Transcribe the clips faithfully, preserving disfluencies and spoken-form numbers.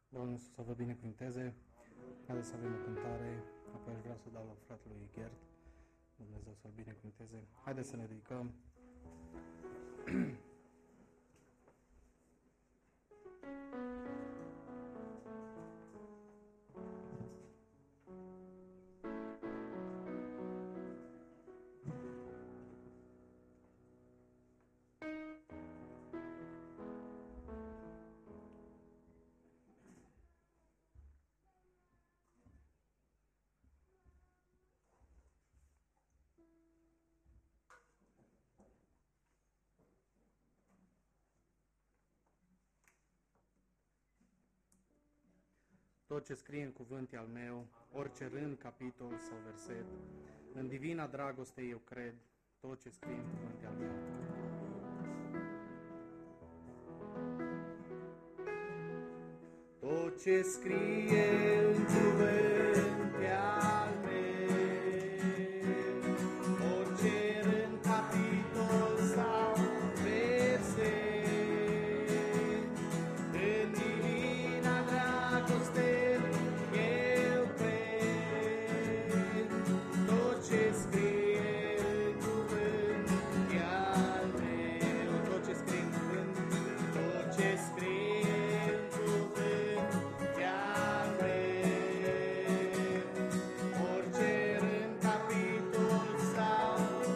Domnul Iisus să vă binecuvânteze. Haideți să avem o cântare. Apoi aș vrea să dau la fratelui Gert. Dumnezeu să-l binecuvânteze. Haideți să ne ridicăm. Tot ce scrie în cuvânt e al meu, orice rând, capitol sau verset, în divina dragoste eu cred, tot ce scrie în cuvânt e al meu. Tot ce scrie în cuvânt e al meu, orice rând, capitol sau verset, în divina dragoste eu cred, tot ce scrie în cuvânt e al meu, tot ce scrie în cuvânt, tot ce scrie în cuvânt e al meu, orice rând, capitol sau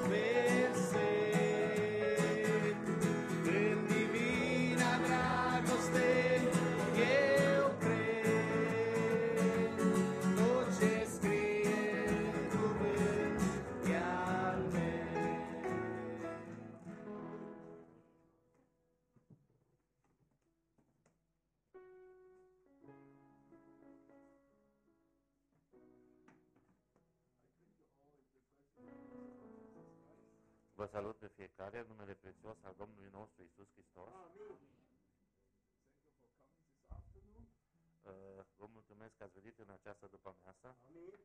verset, în divina dragoste eu cred, tot ce scrie în cuvânt e al meu. Vă salut pe fiecare în numele prețios al Domnului nostru Iisus Hristos. Uh, Vă mulțumesc că ați venit în această după-amiază.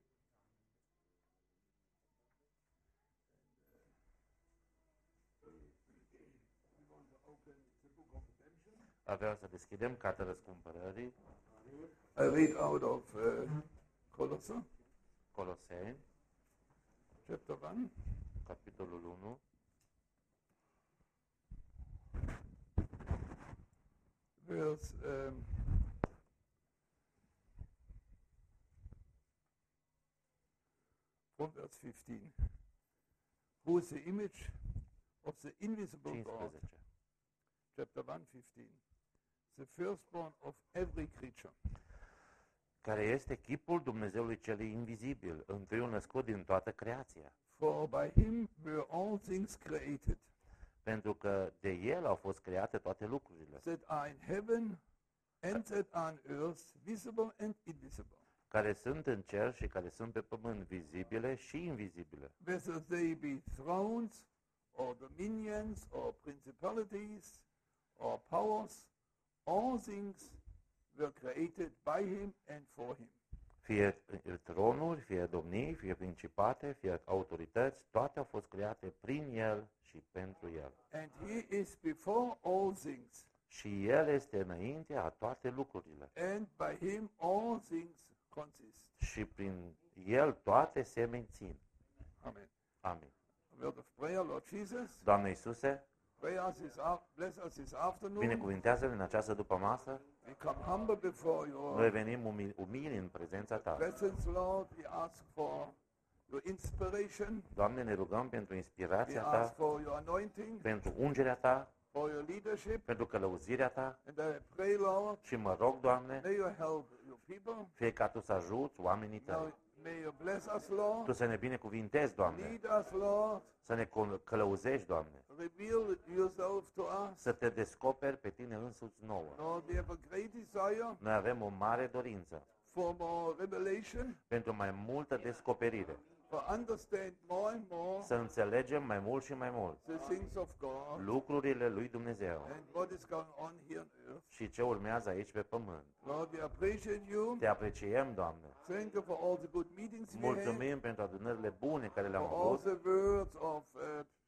Aveam să deschidem Cartea Răscumpărării, I read out of uh, Colossae, Coloseni, chapter one, capitolul unu, verse um, from verse fifteen. Who is the image of the invisible God? cincisprezece. Chapter one, fifteen. The firstborn of every creature. Care este chipul Dumnezeului celui invizibil, întâiul născut din toată creația. For by him were all things created, Pentru că de El au fost create toate lucrurile, that are in heaven and that are on earth, visible and invisible. care sunt în cer și care sunt pe pământ, vizibile și invizibile. Whether they be thrones, or dominions, or principalities, or powers, all things were created by him and for him. Fie tronuri, fie domnii, fie principate, fie autorități, toate au fost create prin El și pentru El. And he is before all things, Și El este înainte a toate lucrurile. and by him all things consist. Și prin El toate se mențin. Amen. Amin. A word of prayer, Lord Jesus. Doamne Iisuse, Pray us this af- bless us this afternoon. binecuvintează-ne în această dupămasă. We come humble before Noi your venim umili, umili în prezența Ta. presence, Lord. We ask for your inspiration. Doamne, ne rugăm pentru We inspirația ask Ta, for your anointing, pentru ungerea Ta, for your leadership. pentru călăuzirea Ta And I pray, Lord, și mă rog, Doamne, may you help your people. fie ca Tu să ajuți oamenii Tăi. Now, may you bless us, Lord. Tu să ne binecuvintezi, Doamne, Lead us, Lord. să ne col- călăuzești, Doamne, Reveal yourself to us. să Te descoperi pe Tine însuți nouă. Lord, we have a great desire Noi avem o mare dorință for more revelation, pentru mai multă descoperire, for understand more and more să înțelegem mai mult și mai mult the things of God lucrurile lui Dumnezeu and what is going on here on earth. și ce urmează aici pe pământ. Lord, we appreciate you. Te apreciem, Doamne. Thank you for all the good meetings we had, Mulțumim pentru adunările bune care le-am for all avut, the words of uh,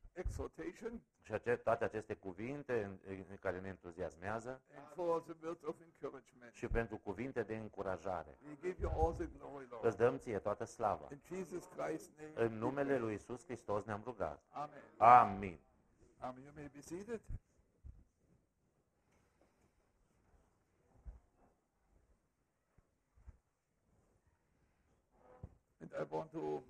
exhortation și ace- toate aceste cuvinte în, în care ne entuziasmează and for the words of encouragement. și pentru cuvinte de încurajare. We give you all the glory, Îți Lord. dăm ție toată slava. In Jesus Christ's name. În numele lui Isus Hristos ne-am rugat. Amen. Amin. Amen. You may be seated. And I want to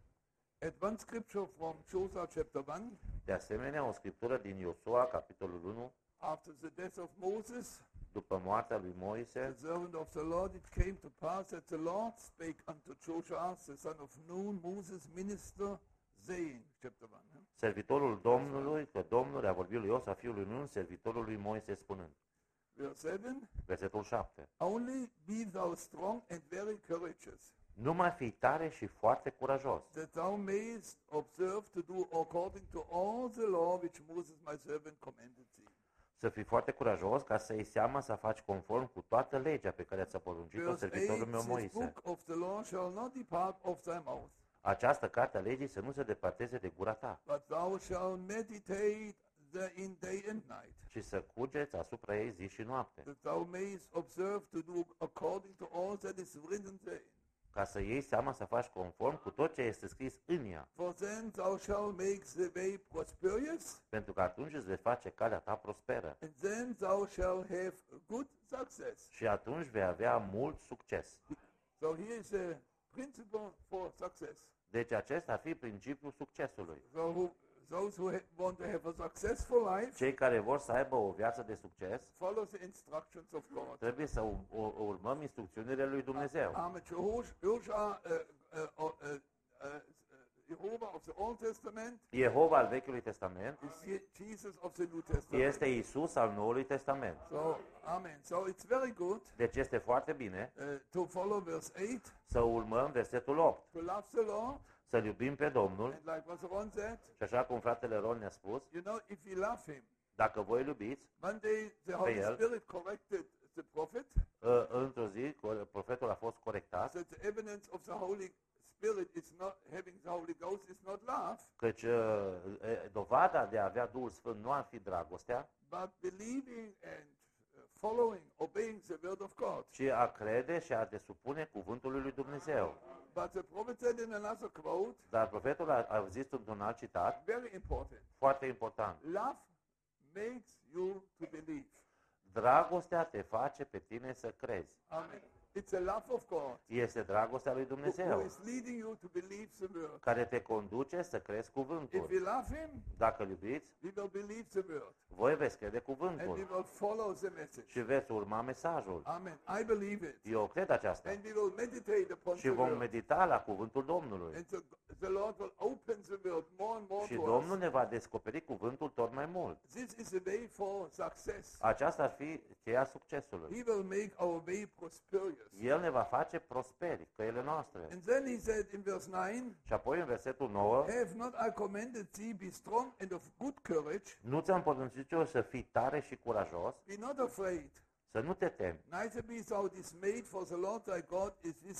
add one scripture from Joshua chapter one. De asemenea, o scriptură din Iosua, capitolul unu, After the death of Moses, după moartea lui the Moise, servant of the Lord, it came to pass that the Lord spake unto Joshua, the son of Nun, Moses' minister, saying, chapter one. huh? servitorul Domnului, că Domnul a vorbit lui Iosua, fiul lui Nun, servitorul lui Moise, spunând, Verse seven, versetul șapte, only be thou strong and very courageous, nu mai fi tare și foarte curajos, that thou mayest observe to do according to all the law which Moses my servant commanded thee. să fii foarte curajos ca să iei seama să faci conform cu toată legea pe care ți-a poruncit-o Verse servitorul eight, meu this Moise. book of the law shall not depart of thy mouth, Această carte a legii să nu se departeze de gura ta, but thou shalt meditate therein day and night, ci să cugeți asupra ei zi și noapte, that thou mayest observe to do according to all that is written therein. ca să iei seama să faci conform cu tot ce este scris în ea, For then thou shalt make the way prosperous, pentru că atunci îți vei face calea ta prosperă and then thou shalt have good success. și atunci vei avea mult succes. So here is a principle for success. Deci acesta ar fi principiul succesului. So who, those who ha- want to have a successful life, Cei care vor să aibă o viață de succes, follow the instructions of God. trebuie să u- u- urmăm instrucțiunile lui Dumnezeu. Amen. Jehoshua, uh, uh, uh, uh, uh, Jehovah of the Old Testament Jehova al Vechiului Testament is Je- Jesus of the New Testament. este Isus al Noului Testament. So, amen. So it's very good Deci este foarte bine uh, to follow verse eight, să urmăm versetul opt, to love the Lord, să-L iubim pe Domnul and like what Ron said, și așa cum fratele Ron ne-a spus, you know, if we love Him, dacă voi îl iubiți, one day the Holy el. Spirit corrected the prophet ă, într-o zi profetul a fost corectat, that the evidence of the Holy Spirit is not having the Holy Ghost is not love, căci ă, e, dovada de a avea Duhul Sfânt nu ar fi dragostea, but believing and uh, following, obeying the word of God. ci a crede și a te supune cuvântului lui Dumnezeu. But the prophet said in another quote, Dar profetul a, a zis într-un alt citat, very important, foarte important, love makes you to believe. dragostea te face pe tine să crezi. Amen. It's a love of God Este dragostea lui who, who Dumnezeu is leading you to believe the word. care te conduce să crezi If we cuvântul. love Him, Dacă îl iubiți, we will believe the word voi veți crede and we cuvântul will follow the message. și veți urma mesajul. Amen. I believe it. Eu cred aceasta. And we will meditate upon Și the vom word. medita la cuvântul Domnului. And the, the Lord will open the word more and more Și to Domnul us. ne va descoperi cuvântul tot mai mult. This is the way for success. Aceasta ar fi cheia succesului. He will make our way prosperous. El ne va face prosperi, căile noastre. And then he said in verse nine, Și apoi în versetul nouă, have not I commanded thee, be strong and of good courage, nu ți-am poruncit eu să fii tare și curajos, be not afraid, să nu te temi, neither be thou dismayed, for the Lord thy God is with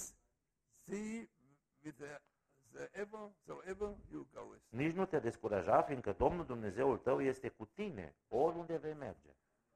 thee with the, the ever, so ever you goest. nici nu te descuraja, fiindcă Domnul Dumnezeul tău este cu tine, oriunde vei merge.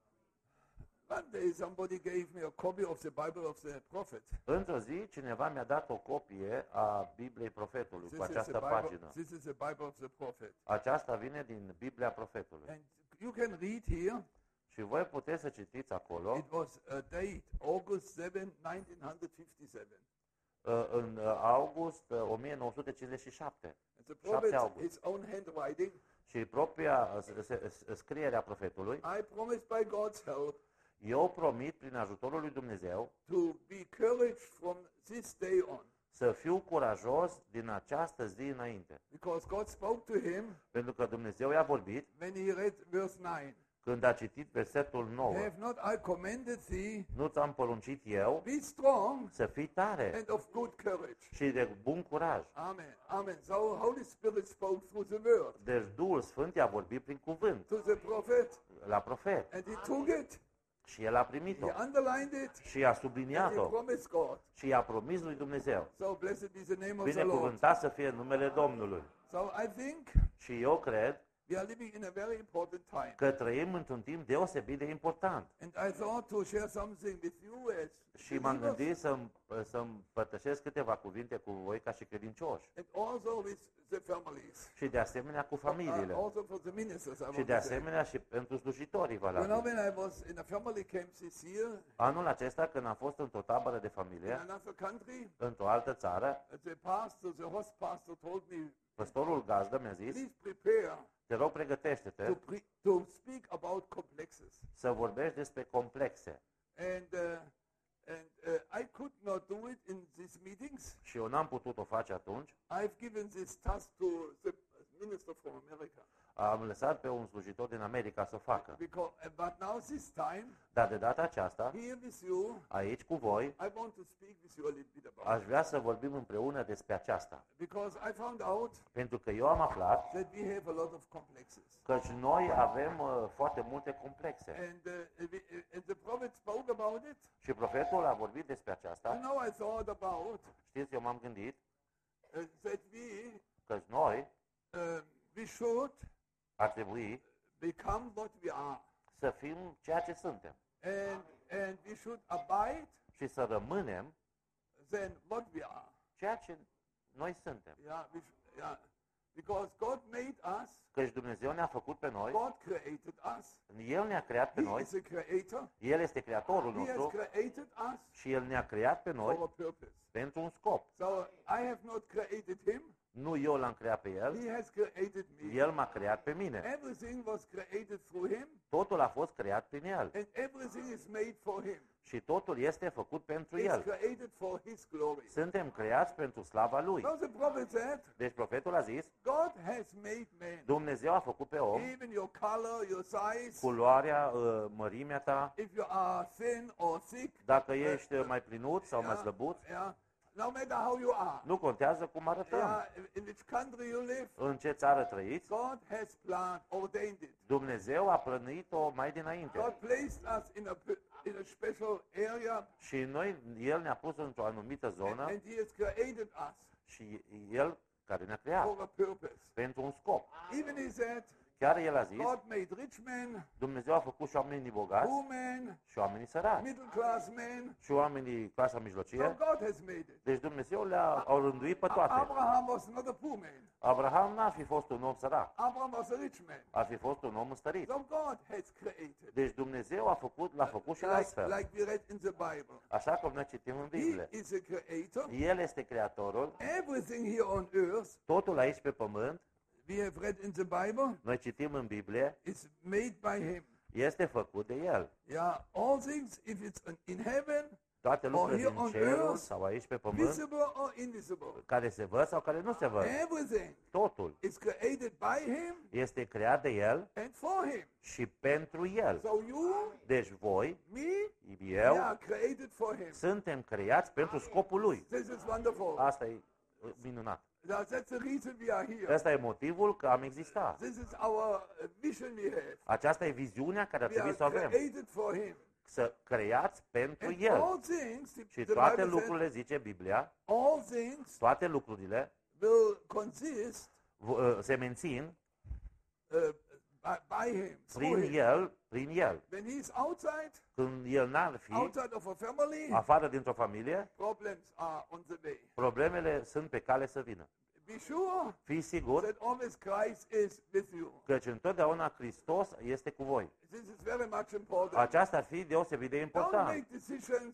One day somebody gave me a copy of the Bible of the prophet. Într-o zi, cineva mi-a dat o copie a Bibliei Profetului This cu is, the această Bible, pagină. this is the Bible of the prophet. Aceasta vine din Biblia Profetului. And you can read here, Și voi puteți să citiți acolo, it was a date, August seventh, nineteen fifty-seven. uh, în uh, august uh, o mie nouă sute cincizeci și șapte. And the șapte prophet, august. his own handwriting, Și propria uh, s- s- s- scriere a profetului, I promise by God's help eu promit prin ajutorul lui Dumnezeu to be courage from this day on. să fiu curajos din această zi înainte. Because God spoke to him Pentru că Dumnezeu i-a vorbit when he read verse nine. când a citit versetul nouă. Have not I commanded thee, Nu ți-am poruncit eu be strong să fii tare and of good courage. și de bun curaj. Amen. Amen. So Holy Spirit spoke through the word Deci Duhul Sfânt i-a vorbit prin cuvânt to the prophet, la profet and he took it, și el a primit-o he underlined it, și i-a and he subliniat-o promised God. și i-a promis lui Dumnezeu. So blessed be the name of the Lord. Binecuvântat să fie numele Domnului. So I think Și eu cred we are living in a very important time. că trăim într-un timp deosebit de important. And I thought to share something with you as Și m-am believers, gândit să, să împărtășesc câteva cuvinte cu voi ca și credincioși. and also with the families. Și de asemenea cu Uh, familiile. also for the ministers, I Și want de to say. asemenea și pentru slujitorii You know, valabili. when I was in a family camp this year Anul acesta, când am fost într-o tabără de in familie, another country, într-o altă țară, the pastor, the host pastor told me, păstorul gazdă mi-a zis, please prepare te rog to, pregătește-te pre- to speak about complexes. să vorbești despre complexe. And, uh, and uh, I could not do it in these meetings. Și eu n-am putut o face atunci. I've given this task to the minister from America. Am lăsat pe un slujitor din America să o facă. Because, uh, but now this time, Dar de data aceasta, here with you, aici cu voi, I want to speak with you a little bit about aș it. vrea să vorbim împreună despre aceasta. Because I found out Pentru că eu am aflat that we have a lot of complexes. că și noi avem uh, foarte multe complexe. And, uh, we, uh, and the prophet spoke about it. Și profetul a vorbit despre You aceasta. know, I thought about Știți, eu m-am gândit uh, that we, că noi uh, we should ar trebui become what we are. să fim ceea ce suntem And, and we should abide și să rămânem then what we are. ceea ce noi suntem. Yeah, we sh- yeah. Because God made us, Căci Dumnezeu ne-a făcut pe noi, God created us. El ne-a creat pe He noi, is a creator. El este creatorul He has nostru created us și El ne-a creat pe for noi a purpose. pentru un scop. So I have not created him. Nu eu l-am creat pe El, He has created me. El m-a creat pe mine. Everything was created through him, Totul a fost creat prin El and everything is made for him. și totul este făcut pentru It's El. created for his glory. Suntem creați pentru slava Lui. So the prophet said, Deci profetul a zis, God has made man. Dumnezeu a făcut pe om Even your color, your size, culoarea, uh, mărimea ta, if you are thin or thick, dacă ești mai plinut sau mai slăbuț, yeah, no matter how you are, nu contează cum arătăm, yeah, in which country you live, în ce țară trăiți, God has planned, ordained it. Dumnezeu a plănuit-o mai dinainte. God placed us in a p- in a special area, Și noi, El ne-a pus într-o anumită and, zonă and He has created us și El care ne-a creat for a purpose. pentru un scop. Even He said, Chiar El a zis, God made rich men, Dumnezeu a făcut și oamenii bogați poor men, și oamenii săraci middle class men. și oamenii clasa So mijlocie. God has made it. Deci Dumnezeu le-a au rânduit pe A- toate. Abraham was not a poor man. Abraham n-ar fi fost un om sărac, Abraham was a rich man. ar fi fost un om înstărit. So God has created. Deci Dumnezeu a făcut, l-a făcut și Like, astfel. like we read in the Bible. Așa cum noi citim în He Biblie. is a creator. El este creatorul, Everything here on earth, totul aici pe pământ, we have read in the Bible, noi citim în Biblie, is made by Him. este făcut de El. Yeah, all things, if it's in heaven, Toate lucrurile here din on cerul earth, sau aici pe pământ, visible or invisible, care se văd sau care nu se văd. everything Totul is created by Him este creat de El and for Him. și pentru El. So you, Deci voi, me, eu, we are created for Him. suntem creați pentru scopul Lui. This is wonderful. Asta e uh, minunat. Now, that's the reason we are here. Ăsta e motivul că am existat. This is our uh, vision we have. Aceasta e viziunea care ar We are trebui să o avem. created for Him. Să creați pentru And El. all things, the, Și the toate Bible says, lucrurile, zice Biblia, all things toate lucrurile will consist v- uh, se mențin uh, by, by Him, through prin Him. El, prin El. When He's outside, Când El n-ar fi outside of a family, afară dintr-o familie, problems are on the way. problemele sunt pe cale să vină. Be sure Fii sigur that always Christ is with you. căci întotdeauna Hristos este cu voi. This is very much important. Aceasta ar fi deosebit de Don't important. make decisions.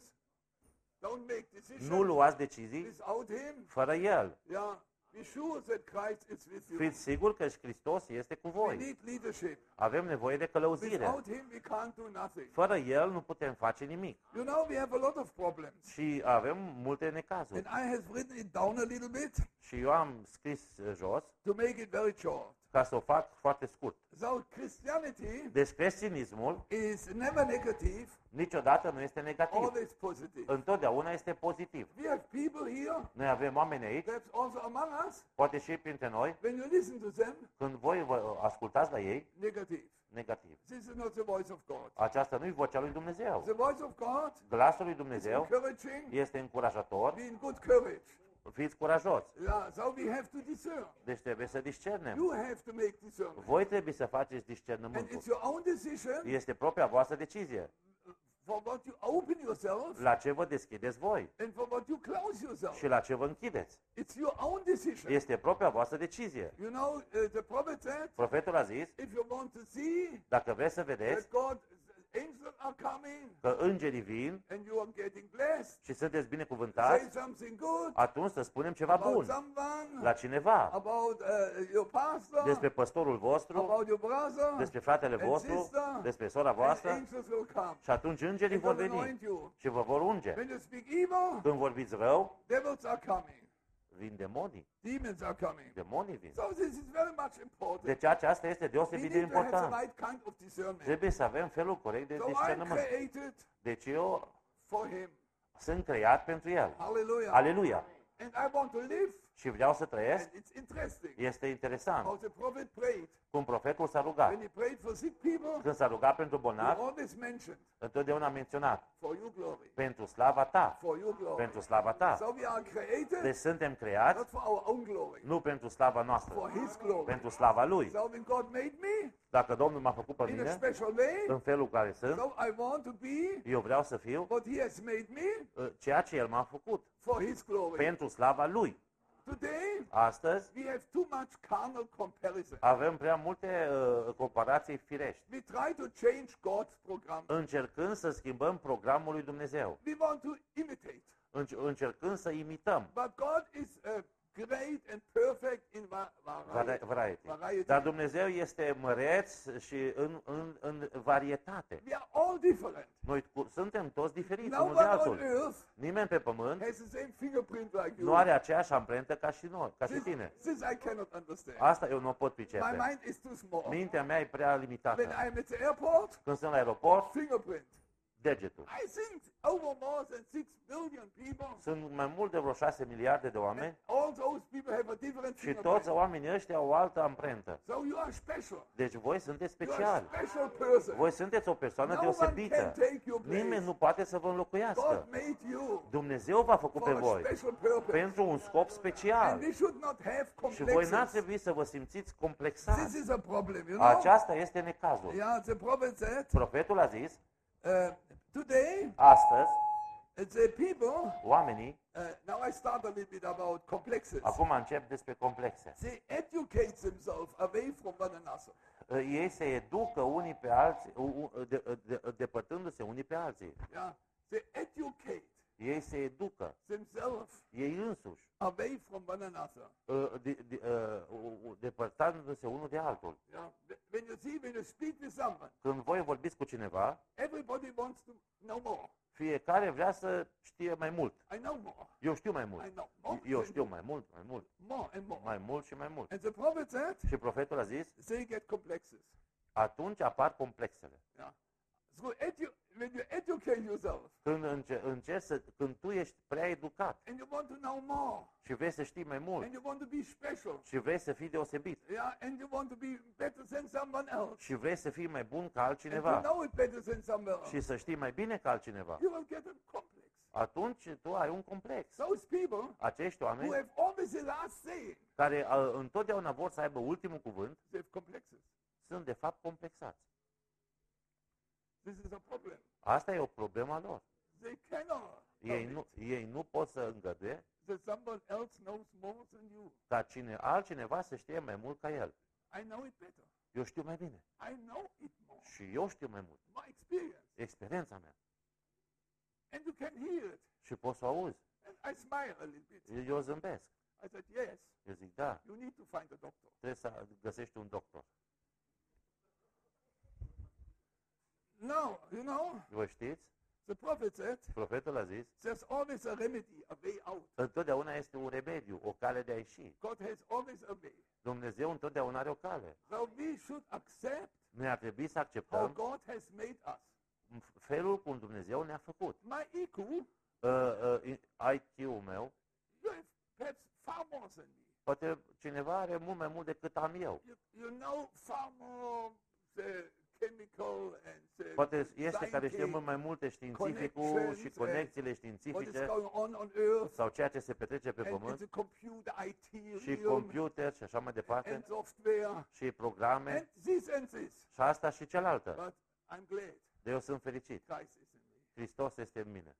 Don't make decisions Nu luați decizii without Him. fără El. Yeah. Be sure that Christ is with you. Fiți sigur că Hristos este cu We voi. need leadership. Avem nevoie de călăuzire. Without Him, we can't do nothing. Fără El nu putem face nimic. You know, we have a lot of problems. Și avem multe And necazuri. I have written it down a little bit Și eu am scris uh, jos to make it very short. ca să o fac foarte scurt. So Christianity Deci creștinismul is never negative, niciodată nu este negativ. always positive. Întotdeauna este pozitiv. We have people here, Noi avem oameni aici, perhaps also among us, poate și printre noi, when you listen to them, când voi vă ascultați la ei, negative. negativ. This is not the voice of God. Aceasta nu e vocea lui Dumnezeu. The voice of God Glasul lui is Dumnezeu encouraging, este încurajator, be in good courage. Fiți curajoși. Yeah, so we have to discern. Deci trebuie să discernem. You have to make discernment. Voi trebuie să faceți And discernământul. it's your own decision Este propria voastră decizie. for what you open yourself La ce vă deschideți voi and for what you close yourself. și la ce vă închideți. It's your own decision. Este propria voastră decizie. You know, uh, the prophet said, Profetul a zis, if you want to see dacă vreți să vedeți that God, angels are coming că îngerii vin and you are getting blessed, și sunteți say binecuvântați, something good atunci să spunem ceva about bun someone, la cineva, about uh, your pastor, despre păstorul vostru, about your brother, despre fratele and vostru, sister, despre sora and voastră angels will come și atunci îngerii and vor will veni anoint you. și vă vor unge. When you speak evil, Când vorbiți rău, devils are coming. vin demonii. Demons are coming. Demonii vin. So this is very much important. Deci aceasta este We deosebit de need to have the important. right kind of discernment. Trebuie să avem felul corect de So I'm discernământ. created Deci eu for Him. sunt creat pentru El. Hallelujah. Aleluia! And I want to live. Și vreau să trăiesc. And it's interesting Este interesant how the prophet prayed. cum profetul s-a rugat. When he prayed for sick people, Când s-a rugat pentru he bolnavi, always mentioned, întotdeauna a menționat for your glory. pentru slava ta, For your glory. pentru slava ta. So we are created Deci suntem not creați for our own glory, nu pentru slava for noastră, His glory. pentru slava Lui. So when God made me Dacă Domnul m-a făcut pe in a mine, special way, în felul care sunt, so I want to be eu vreau să fiu what He has made me uh, ceea ce El m-a făcut, for His glory. pentru slava Lui. Today, Astăzi we have too much carnal comparison. avem prea multe uh, comparații firești, We try to change God's program. încercând să schimbăm programul lui Dumnezeu, We want to imitate. înc- încercând să imităm But God is uh, great and perfect in va- vari- variety. variety. variety. Dar Dumnezeu este măreț și în, în, în varietate. We are all different. Noi cu, suntem toți diferiți No unul de one on altul. earth Nimeni pe pământ has the same fingerprint like you. nu are aceeași amprentă ca și noi, ca și This, tine. this I cannot understand. Asta eu nu o pot My pricepe. mind is too small. Mintea mea e prea limitată. When I am at the airport, Când sunt la aeroport, fingerprint. degetul. I think over more than six billion people, Sunt mai mult de vreo șase miliarde de oameni all those people have a different și fingerprint. toți oamenii ăștia au o altă amprentă. So you are special. Deci voi sunteți You are a speciali. special person. Voi sunteți o persoană No one can deosebită. take your place. Nimeni nu poate să vă God înlocuiască. made you Dumnezeu v-a făcut pe for a voi special purpose. pentru un scop special. And we should not have Și voi n-ar complexes. trebui să vă simțiți This complexați. is a problem, you know? Aceasta este necazul. Yeah, the prophet said, Profetul a zis, uh, today, astăzi, uh, the people, oamenii, uh, now I start a little bit about complexes. acum încep despre complexe. They educate themselves away from one another. Ei se educă unii pe alții, u- u- de- de- depărtându-se unii pe alții. Yeah, they educate Ei se educă, themselves ei însuși, away from one another. uh, de- de- uh, u- u- depărtându-se unul de altul. Yeah, when you see, when you speak with someone, Când voi vorbiți cu cineva, everybody wants to know more. fiecare vrea să știe mai mult. I know more. Eu știu mai I mult. know more. Eu știu mai mult, mai mult, More and more. mai mult și mai mult. And the prophet said, Și profetul a zis, they get complexes. atunci apar complexele. Yeah. So edu- when you educate yourself Când, înce- încerci să, când tu ești prea educat and you want to know more și vrei să știi mai mult and you want to be special, și vrei să fii deosebit yeah, and you want to be better than someone else, și vrei să fii mai bun ca and altcineva you know it better than someone else, și să știi mai bine ca altcineva, you will get a complex. atunci tu ai un complex. Those people Acești who oameni have always the last say, care uh, întotdeauna vor să aibă ultimul cuvânt they have complexes. sunt de fapt complexați. This is a problem. Asta e o problemă a lor. They cannot Ei tell nu, it ei nu pot să îngăduie that someone else knows more than you. ca cine, altcineva să știe mai mult ca el. I know it better. Eu știu mai bine. I know it more. Și eu știu mai mult. My experience. Experiența mea. And you can hear it. Și poți să o auzi. And I smile a little bit. Eu zâmbesc. I said, yes, Eu zic, da, you need to find a doctor. trebuie să găsești un doctor. No, you know, Vă știți? the prophet said, Profetul a zis, there's always a remedy, a way out. întotdeauna este un remediu, o cale de a ieși. God has always a way. Dumnezeu întotdeauna are o cale. So we should accept Noi ar trebui să how acceptăm God has made us. felul cum Dumnezeu ne-a făcut. My I Q, Uh, uh, I Q-ul meu, you have perhaps far more than me. poate cineva are mult mai mult decât am eu. You, you know far more the chemical and the Poate este care știe mult mai multe științificul și conexiile what is științifice going on on earth, sau ceea ce se petrece pe and, and pământ the computer I T și realm, computer și așa mai departe and software, și programe and this and this. și asta și cealaltă. But I'm glad De eu sunt fericit. Christ is in me. Hristos este în mine.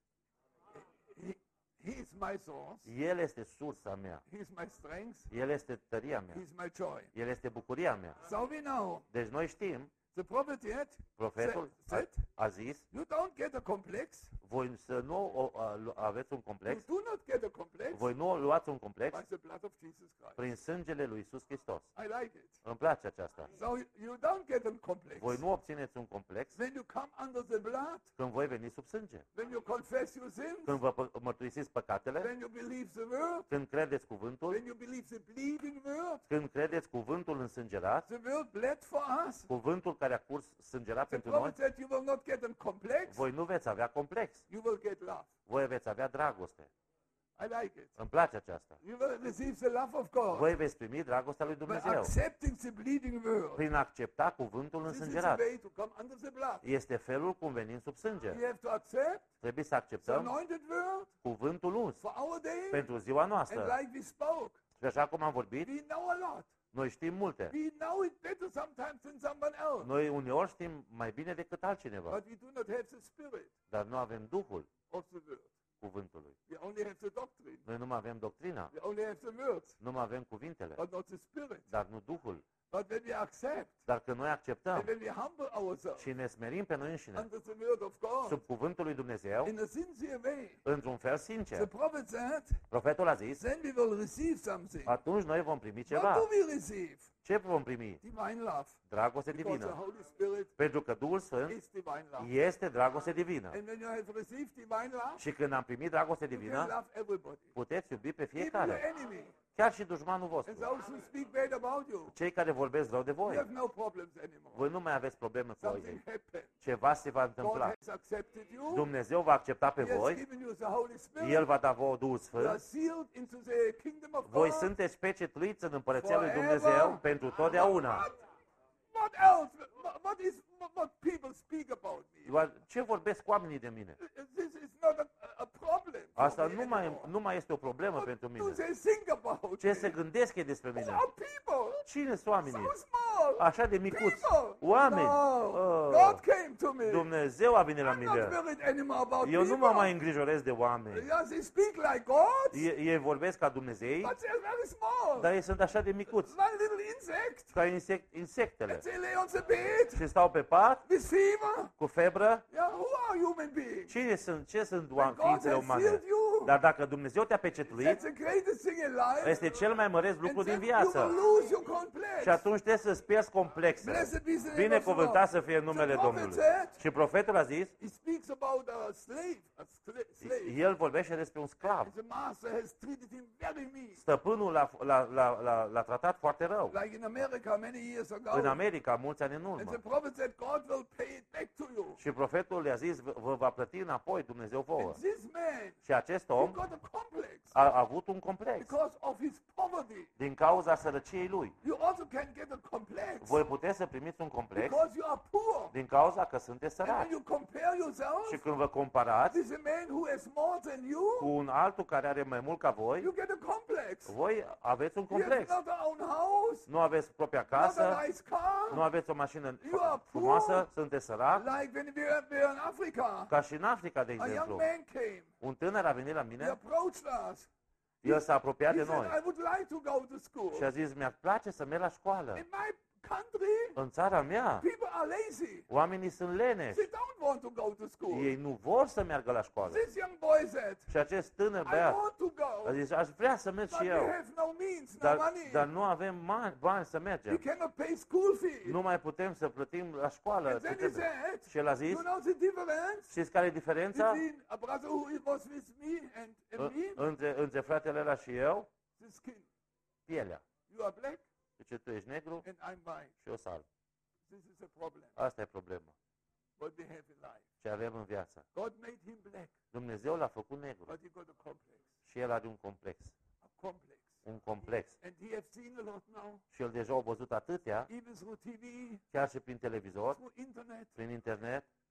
He, he is my source. El este sursa mea. He is my strength. El este tăria mea. He is my joy. El este bucuria mea. So we know Deci noi știm, the prophet yet profetul a, said, a zis, you don't get a complex. voi să nu o, a, lu- aveți un You complex, do not get a complex voi nu luați un complex by the blood of Jesus Christ. prin sângele lui Iisus Hristos. I like it. Îmi place aceasta. So you don't get a complex. Voi nu obțineți un complex When you come under the blood, când voi veni sub sânge. when you confess your sins, Când vă pă- mărturisiți păcatele, when you believe the word, când credeți cuvântul, when you believe the bleeding word, când credeți cuvântul însângerat, the word bled for us. cuvântul care a curs sângerat The pentru noi, prophet said you will not get a complex, voi nu veți avea complex. you will get love. Voi veți avea dragoste. I like it. Îmi place aceasta. You will receive the love of God Voi veți primi dragostea lui by Dumnezeu accepting the bleeding word. prin a accepta cuvântul This is the însângerat. way to come under the blood. Este felul cum venim sub sânge. We have to accept Trebuie să the acceptăm anointed word cuvântul uns for our day, pentru ziua and noastră. like we spoke, Și așa cum am vorbit, we know a lot. noi știm multe. We know it better sometimes than someone else, Noi uneori știm mai bine decât altcineva, but we do not have the spirit dar nu avem Duhul of the word. cuvântului. We only have the doctrine. Noi nu mai avem doctrina, We only have the words, nu mai avem cuvintele, but not the spirit. dar nu Duhul. But when we accept, Dar când noi acceptăm and when we humble ourselves și ne smerim pe noi înșine under the word of God sub cuvântul lui Dumnezeu, in a sincere way, într-un fel the sincer, prophet said, profetul a zis, then we will receive something. atunci noi vom primi What do ceva. we receive? Ce vom primi? Divine love. Dragoste Because the divină. Holy Spirit Pentru că Duhul Sfânt is divine love. este dragoste divină. And when you have received divine love, Și când am primit dragoste you can divină, love everybody, puteți iubi pe even the fiecare, enemy, chiar și dușmanul and vostru. those who speak bad about you. Cei care vorbesc rău de You voi. have no problems anymore. Voi nu mai aveți probleme cu Something ei. happened. Ceva se va God întâmpla. has accepted you. Dumnezeu va accepta pe He has voi, given you the Holy Spirit. El va da vouă Duhul You are Sfânt, sealed into the kingdom of voi God. sunteți pecetuiți în Împărăția lui Forever. Dumnezeu pentru totdeauna. What, what else? What, what is what, what people speak about me? Doar ce vorbesc oamenii de mine? This is not a, a problem. for Asta me nu mai, anymore. nu mai este o problemă What pentru do mine. they think about Ce me? se gândesc ei despre Who mine? are people? Cine sunt So oamenii? small. Așa de micuți. People. Oameni. No. Oh. God came to me. Dumnezeu a venit la I'm not mine. worried anymore about Eu nu mă people. mai îngrijorez de oameni. Yes, they speak like God, Ei, ei vorbesc ca Dumnezei, but they're very small. dar ei sunt așa de micuți, One little insect. ca insect, insectele. And they lay on the bed Și stau pe pat, with fever. cu febră. Yeah, who are human beings? Cine sunt? Ce sunt When oameni, God ființele has umane? sealed you, Dar dacă Dumnezeu te-a pecetuit, that's the greatest thing in life. este cel mai măreț lucru And din then you will viață. lose your complex. Și atunci trebuie să-ți pierzi complexele. Blessed be the name of the Binecuvântat să Lord. fie numele The prophet Domnului. said, Și profetul a zis, he speaks about a slave, a sla- slave. el vorbește despre un sclav. And the master has treated him very mean. Stăpânul l-a, l-a, l-a, l-a, l-a tratat foarte rău. Like in America many years ago. În America, mulți ani în And urmă. the prophet said, God will pay it back to you. Și profetul le-a zis, "Vă- vă va plăti înapoi Dumnezeu vouă. And this man, Și acest he om got a complex a avut un complex because of his poverty. din cauza sărăciei lui. You also can get a complex Voi puteți să primiți un complex because you are poor. din cauza că sunteți And when săraci. you compare Și yourself când vă comparați with a man who has more than cu you, un altul care are mai mult ca voi, you get a complex. voi aveți un You have complex. not a own house, Nu aveți propria not a casă, nice car. nu aveți o mașină You are frumoasă, poor. sunteți săraci. Like when we were, we were in Africa, Ca și în Africa, de a young exemplu, man came. un tânăr a venit la He mine, approached us. el s-a apropiat He de said, I noi would like to go to school. și a zis, mi-ar place să merg la școală. In my country, În țara mea, people are lazy. oamenii sunt leneși. They don't want to go to school. Ei nu vor să meargă la școală. This young boy said, Și acest tânăr I băiat want to go, a zis, aș vrea să merg but și we eu, have no means, no dar, money. dar nu avem mani, bani să We mergem. cannot pay school fees. Nu mai putem să plătim la școală. And ce then he trebuie. said, Și el a zis, you know the difference știți care e diferența between a brother who was with me and, and me? În- între, între fratele ăla și eu? The skin. Pielea. You are black Deci tu ești negru and I'm white. și eu sunt alb. This is a problem. Asta e problema. What we have in life. Ce avem în viață. God made him black, Dumnezeu l-a făcut negru but he got a complex. și el are un complex. A complex. Un complex. And he has seen a lot now, Și el deja a văzut atâtea, even through T V, chiar și prin televizor, through internet. prin internet,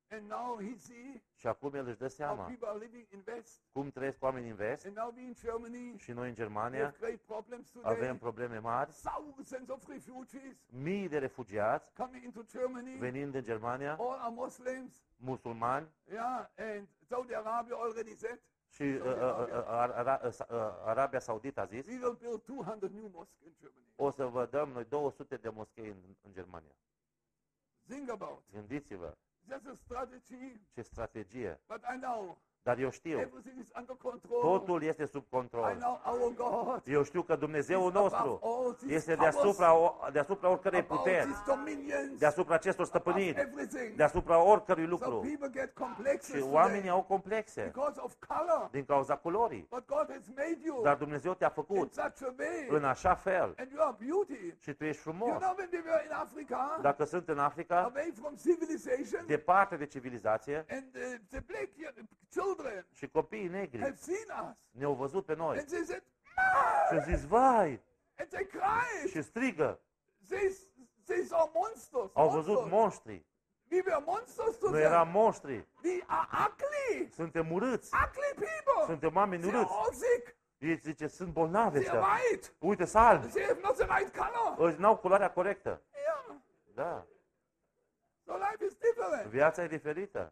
And now he see Și acum el își dă how seama people are living in West. cum trăiesc oamenii în vest And now we in Germany, și noi în we Germania have great problems today. avem probleme mari, Thousands of refugees mii de refugiați coming into Germany. venind în Germania, All are Muslims. musulmani Yeah, and Saudi Arabia already said și uh, uh, uh, Ara- Ara- uh, uh, Arabia Saudită a zis, we will build two hundred new mosques in Germany. o să vă dăm noi două sute de moschei în, în Germania. Think about. Gândiți-vă That's a strategy, ce strategie. but I know Dar eu știu, everything is under control. totul este sub I control. know our God Eu știu că Dumnezeul is above nostru all these este powers, deasupra, o- deasupra oricărei about puteri, these dominions, deasupra acestor above stăpâniri, everything. deasupra oricărui So lucru. people get complexes Și today oamenii au complexe because of color. din cauza culorii. But God has made you Dar Dumnezeu te-a in făcut such a way, în așa fel and you are beauty. și tu ești You frumos. know, when we were in Africa, Dacă sunt în Africa, away from civilization, departe de civilizație and uh, the black uh, children și copiii negri have seen us, ne-au văzut pe noi and they said, și au zis, vai, and they cried. și strigă. They, they saw monsters. Au văzut monsters. monștri. We were monsters to Noi them. eram monștri. We are ugly. Suntem urâți. Ugly people. Suntem oameni They are urâți. all sick. Ei zice, sunt bolnavi They are ăștia. white. Uite, salbi. They have not the right color. Ăștia n-au culoarea corectă. Yeah. Da. So life is different. Viața e diferită.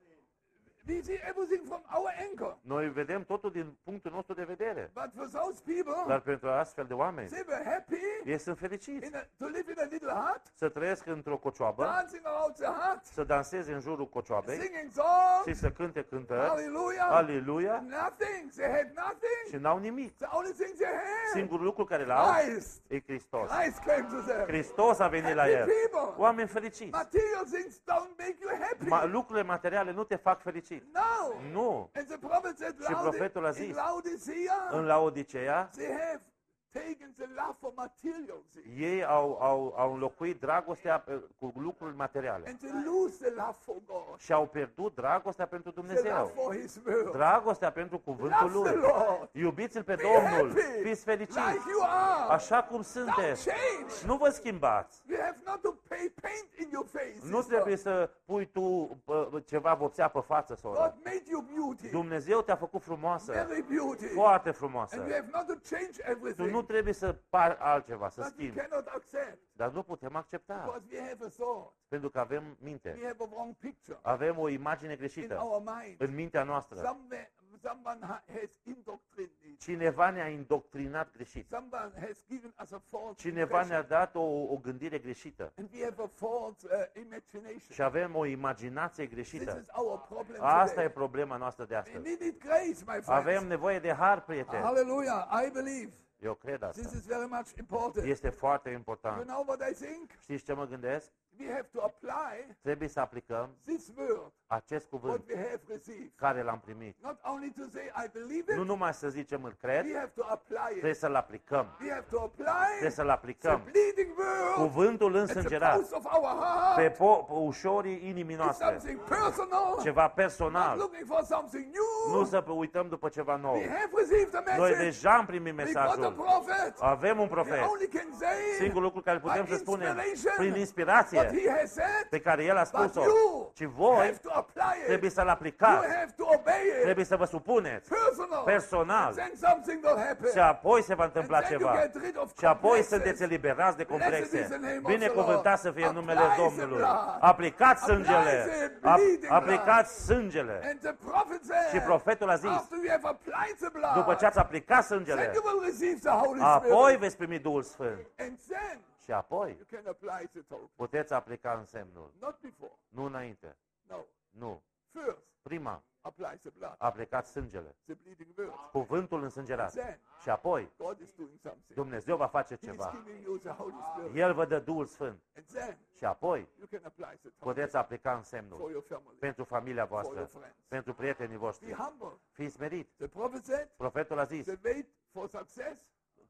We see everything from our angle. Noi vedem totul din punctul nostru de vedere. But for those people, Dar pentru astfel de oameni, they were happy ei sunt fericiți in a, to live in a little hut, să trăiesc într-o cocioabă, dancing around the hut, să danseze în jurul cocioabei singing songs. și să cânte cântări. Hallelujah. Aleluia! Nothing. They had nothing. Și n-au nimic. The only thing they had, Singurul lucru care l-au Christ. e Hristos. Christ came to them. Hristos a venit la Happy el. people. Oameni fericiți. Material things don't make you happy. Ma- lucrurile materiale nu te fac fericit. No. Nu. And the prophet said, Și profetul a Laodi- in zis, Laodicea, în Laodicea, they have taken the love for material things. ei au, au, au înlocuit dragostea pe- cu lucruri materiale. And they lose the love for God. Și au pierdut dragostea pentru The love Dumnezeu. for His word. Dragostea pentru cuvântul Love the Lui. Lord. Iubiți-L pe Be Domnul. happy. Fiți fericiți. Like you are. Așa cum Don't sunteți. change. Nu vă schimbați. You have not to pay paint in your face. Nu sister. trebuie să pui tu bă, ceva vopsea pe față, soră. God made you beauty. Dumnezeu te-a făcut frumoasă. Very beauty. Foarte And frumoasă. you have not to change Tu nu everything. trebuie să pari altceva, să But we schimbi. cannot accept. Dar nu putem accepta. Because we have a thought. Pentru că avem We minte. have a wrong picture Avem o imagine in greșită our mind. în mintea noastră. Somewhere, someone ha- has indoctrinated. Cineva ne-a indoctrinat greșit. Someone has given us a false Cineva ne-a impression. dat o, o gândire greșită. And we have a false uh, imagination. Și avem o imaginație This greșită. is our problem Asta e today. problema noastră de We astăzi. needed grace, my friends. Avem nevoie de har, prieteni. Hallelujah. I believe Eu cred this asta. is very much important. Este foarte You important. know what I think? Știți ce mă gândesc? We have to apply Trebuie să aplicăm this word, acest what cuvânt we have received. care l-am primit. Not only to say I believe Nu it, numai să zicem îl we cred, have to apply trebuie it. să-l aplicăm. We have to Trebuie apply să-l the aplicăm. bleeding word Cuvântul at the însângerat pulse of our pe heart. po- pe ușorii inimii It's noastre. something personal. Ceva Not personal. looking for something Nu new. să uităm după ceva nou. We have received the Noi message. deja am primit We got the mesajul. prophet. Avem un We profet. only can say Singurul lucru care putem by să spunem inspiration prin what inspirație he has said, pe care El a but spus-o. you Și voi have to apply trebuie it. să-l You aplicați. have to obey it. Trebuie să vă supuneți Personal. personal. And then something will happen. Și apoi se va And întâmpla then you ceva. get rid of Și apoi complexes. sunteți eliberați de Blessed is complexe. the name of Binecuvântat the să fie Lord. numele Apply the Domnului. blood. Aplicați Apply sângele. the Ap- bleeding Aplicați sângele. And the prophet said, Și profetul a zis, after you have applied the blood, după ce ați aplicat then sângele, you will receive the Holy apoi Spirit. veți primi Duhul Sfânt. And then Și apoi you can apply the total. puteți aplica însemnul. Not before. Nu înainte. No. Nu. First, Prima, apply the blood, aplicați sângele. the bleeding word. Cuvântul însângerat. Then Și apoi God is doing something. Dumnezeu va face He is ceva. giving you the Holy Spirit. El vă dă Duhul Sfânt. And then Și apoi you can apply the total puteți aplica for însemnul your family. pentru familia For your voastră, friends. pentru prietenii Be voștri. humble. Fiți smerit. The prophet said, Profetul a zis, the wait for success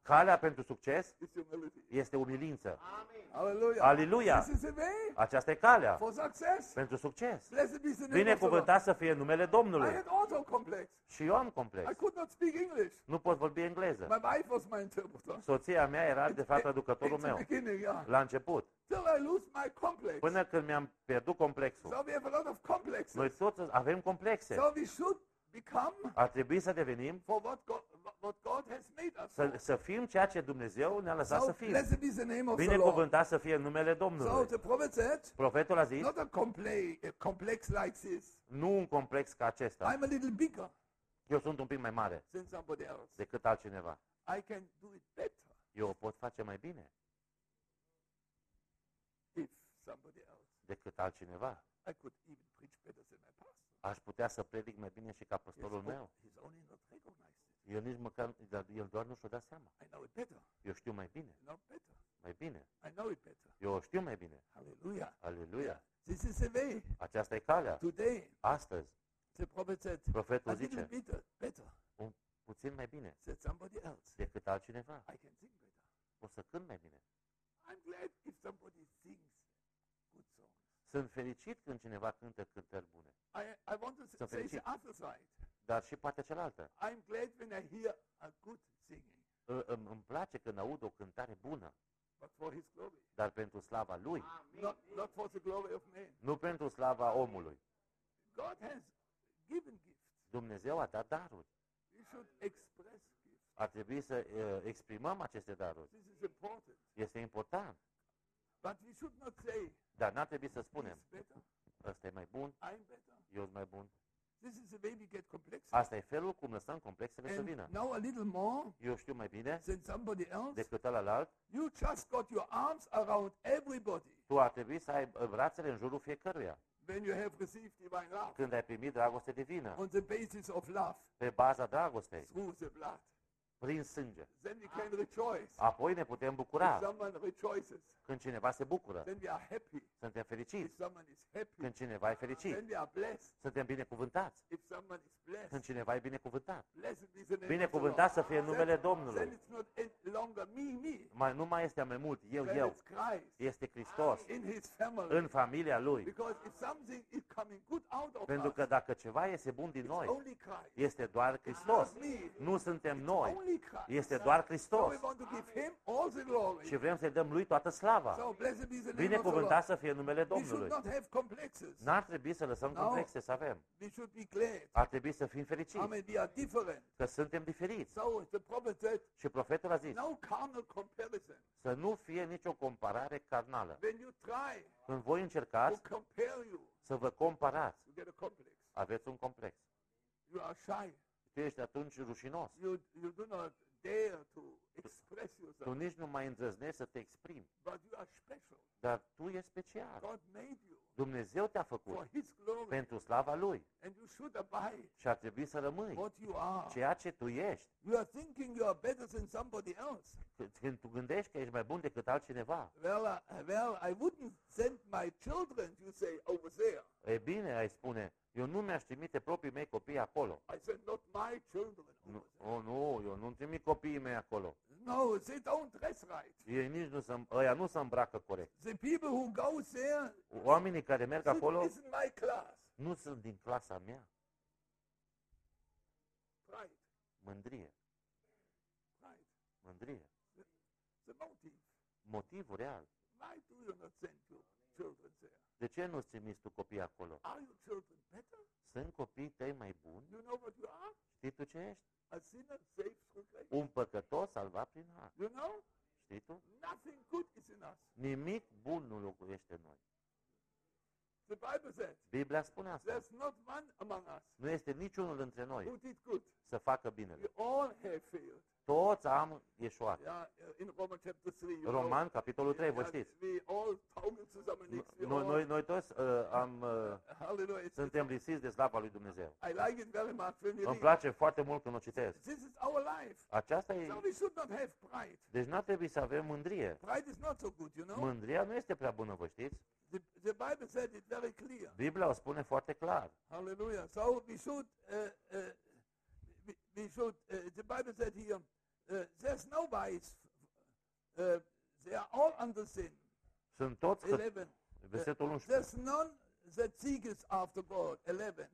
Calea pentru succes is humility. este umilință. Hallelujah. Hallelujah. This is the way Aceasta e calea for success. pentru succes. Blessed be the name of the Lord. Binecuvântat să fie numele I Domnului. had also complex. Și eu am I complex. could not speak English. Nu pot vorbi engleză. My wife was my interpreter. Soția mea era de fapt traducătorul In the meu. beginning, yeah. La început. Till I lose my complex. Până când mi-am pierdut complexul. So we have a lot of complexes. Noi toți avem complexe. So we should become Ar trebui să devenim, for what God, what God has made us să, for. să fim ceea ce Dumnezeu ne-a lăsat So să fim. blessed be the name of the Lord. Binecuvântat să fie numele So Domnului. the prophet said, Profetul a zis, not a, comple- a complex like this. nu un complex ca acesta. I'm a little bigger Eu sunt un pic mai mare than somebody else. decât altcineva. I can do it better Eu o pot face mai bine if somebody else. decât altcineva. I could even preach better than my pastor. Aș putea să predic mai bine și ca păstorul He's, meu. o- he's only not recognized it. Eu nici măcar, dar el doar nu și-o dat seama. I know it better. Eu știu mai bine, Not better. mai bine. I know it better. Eu o știu mai bine. Hallelujah. Aleluia. This is the way. Aceasta e calea. Today, Astăzi, the prophet said, profetul a little zice, bit better un puțin mai bine than somebody else. decât altcineva. I can sing better. O să cânt mai bine. I'm glad if somebody sings good songs. Sunt fericit când cineva cântă cântări bune. I, I want to Sunt say the fericit. other side. Dar și partea cealaltă. I'm glad when I hear a good singing, Î- Îmi, îmi place când aud o cântare bună, but for his glory. dar pentru slava lui, Not, not for the glory of man. nu pentru slava omului. God has given gifts. Dumnezeu a dat daruri. We should express gifts. Ar trebui să uh, exprimăm aceste daruri. This is important. Este important. But we should not say, Dar n-ar trebui să spunem, he's better, ăsta e mai bun, I'm better. eu sunt mai bun. This is the way we get complexes. Asta e felul cum lăsăm complexele să And vină. now a little more Eu știu mai bine than somebody else. decât ălalt. You just got your arms around everybody Tu ar trebui să ai uh, brațele în jurul fiecăruia. when you have received divine love Când ai primit dragoste divină, on the basis of love pe baza dragostei, through the blood. prin sânge. Then we can rejoice. Apoi ne putem If bucura someone rejoices, când cineva se bucură. then we are happy. Suntem If fericiți someone is happy, când cineva e fericit. then we are blessed. Suntem binecuvântați If someone is blessed, când cineva e binecuvântat. blessed be the name Binecuvântat of the să fie Lord. numele Then, then Domnului. it's not any longer me, me. Mai, nu mai este mai mult eu, Then eu. it's Christ Este Hristos in his family. în familia Lui. Because if something is coming good out of Pentru us, că dacă ceva iese bun din it's noi, only Christ. este doar Hristos. Nu suntem noi. Only Christ. Este doar So Hristos. we want to give him all the glory. Și vrem să-i dăm Lui toată slava. So blessed be the name of the Binecuvântat Lord. să fie numele We should Domnului. not have complexes. N-ar trebui să lăsăm No. complexe să avem. We should be glad. Ar trebui să fim fericiți, I mean, we are different. că suntem diferiți. So the prophet said, Și profetul a zis no carnal comparison. să nu fie nicio comparare carnală. When you try Când voi to încercați compare you, să vă comparați, you get a complex. aveți un complex. You are shy. Tu ești atunci rușinos. You, you do not dare to express Tu yourself. nici nu mai îndrăznești să te exprimi. But you are special. Dar tu ești special. God made you Dumnezeu te-a for făcut his glory. pentru slava Lui. And you should abide Și ar trebui să rămâi what you are. ceea ce tu ești. You are thinking you are better than somebody else. Când tu gândești că ești mai bun decât altcineva, Well, uh, well, I wouldn't send my children, you say, over there. e bine, ai spune, eu nu mi-aș trimite proprii mei copii acolo. I said, not my children over Nu, there. oh, nu, eu nu-mi trimit copiii mei acolo. No, they don't dress right. Ei nici nu se, ăia nu se îmbracă corect. The people who go there Oamenii care merg acolo this isn't my class. nu sunt din clasa mea. Pride, Mândrie, pride. mândrie. The motive. Motivul real. Why do you not send your children there? De ce nu-ți trimiți tu copii acolo? Are your children better? Sunt copiii tăi mai buni? You know what you are? Știi tu ce ești? A sinner saved through grace. Un păcătos salvat prin har. You know? Știi tu? Nothing good is in us. Nimic bun nu locuiește în noi. The Bible says Biblia spune asta. there's not one among us Nu este niciunul dintre who noi did good. să facă We binele. all have failed. Toți am ieșuat. Yeah, uh, in Roman chapter three. You Roman, capitolul trei, vă know, știți. we all taumeln zusammen nichts. We Noi, all, noi, noi toți uh, am, uh, hallelujah. It's- suntem lisiți de slava lui Dumnezeu. I like it very much when we Îmi read. place foarte mult când o citesc. This is our life. Aceasta e... So we should not have pride. Deci n-ar trebui să avem mândrie. Pride is not so good, you know. Mândria nu este prea bună, vă știți? The, the Bible said it very clear. Biblia o spune foarte clar. Hallelujah. So we should, uh, uh, we, we should. Uh, the Bible said here, uh, there's nobody, uh, they are all under sin. Sunt toți că... eleven. Versetul unsprezece. There's none that seeketh after God. eleven.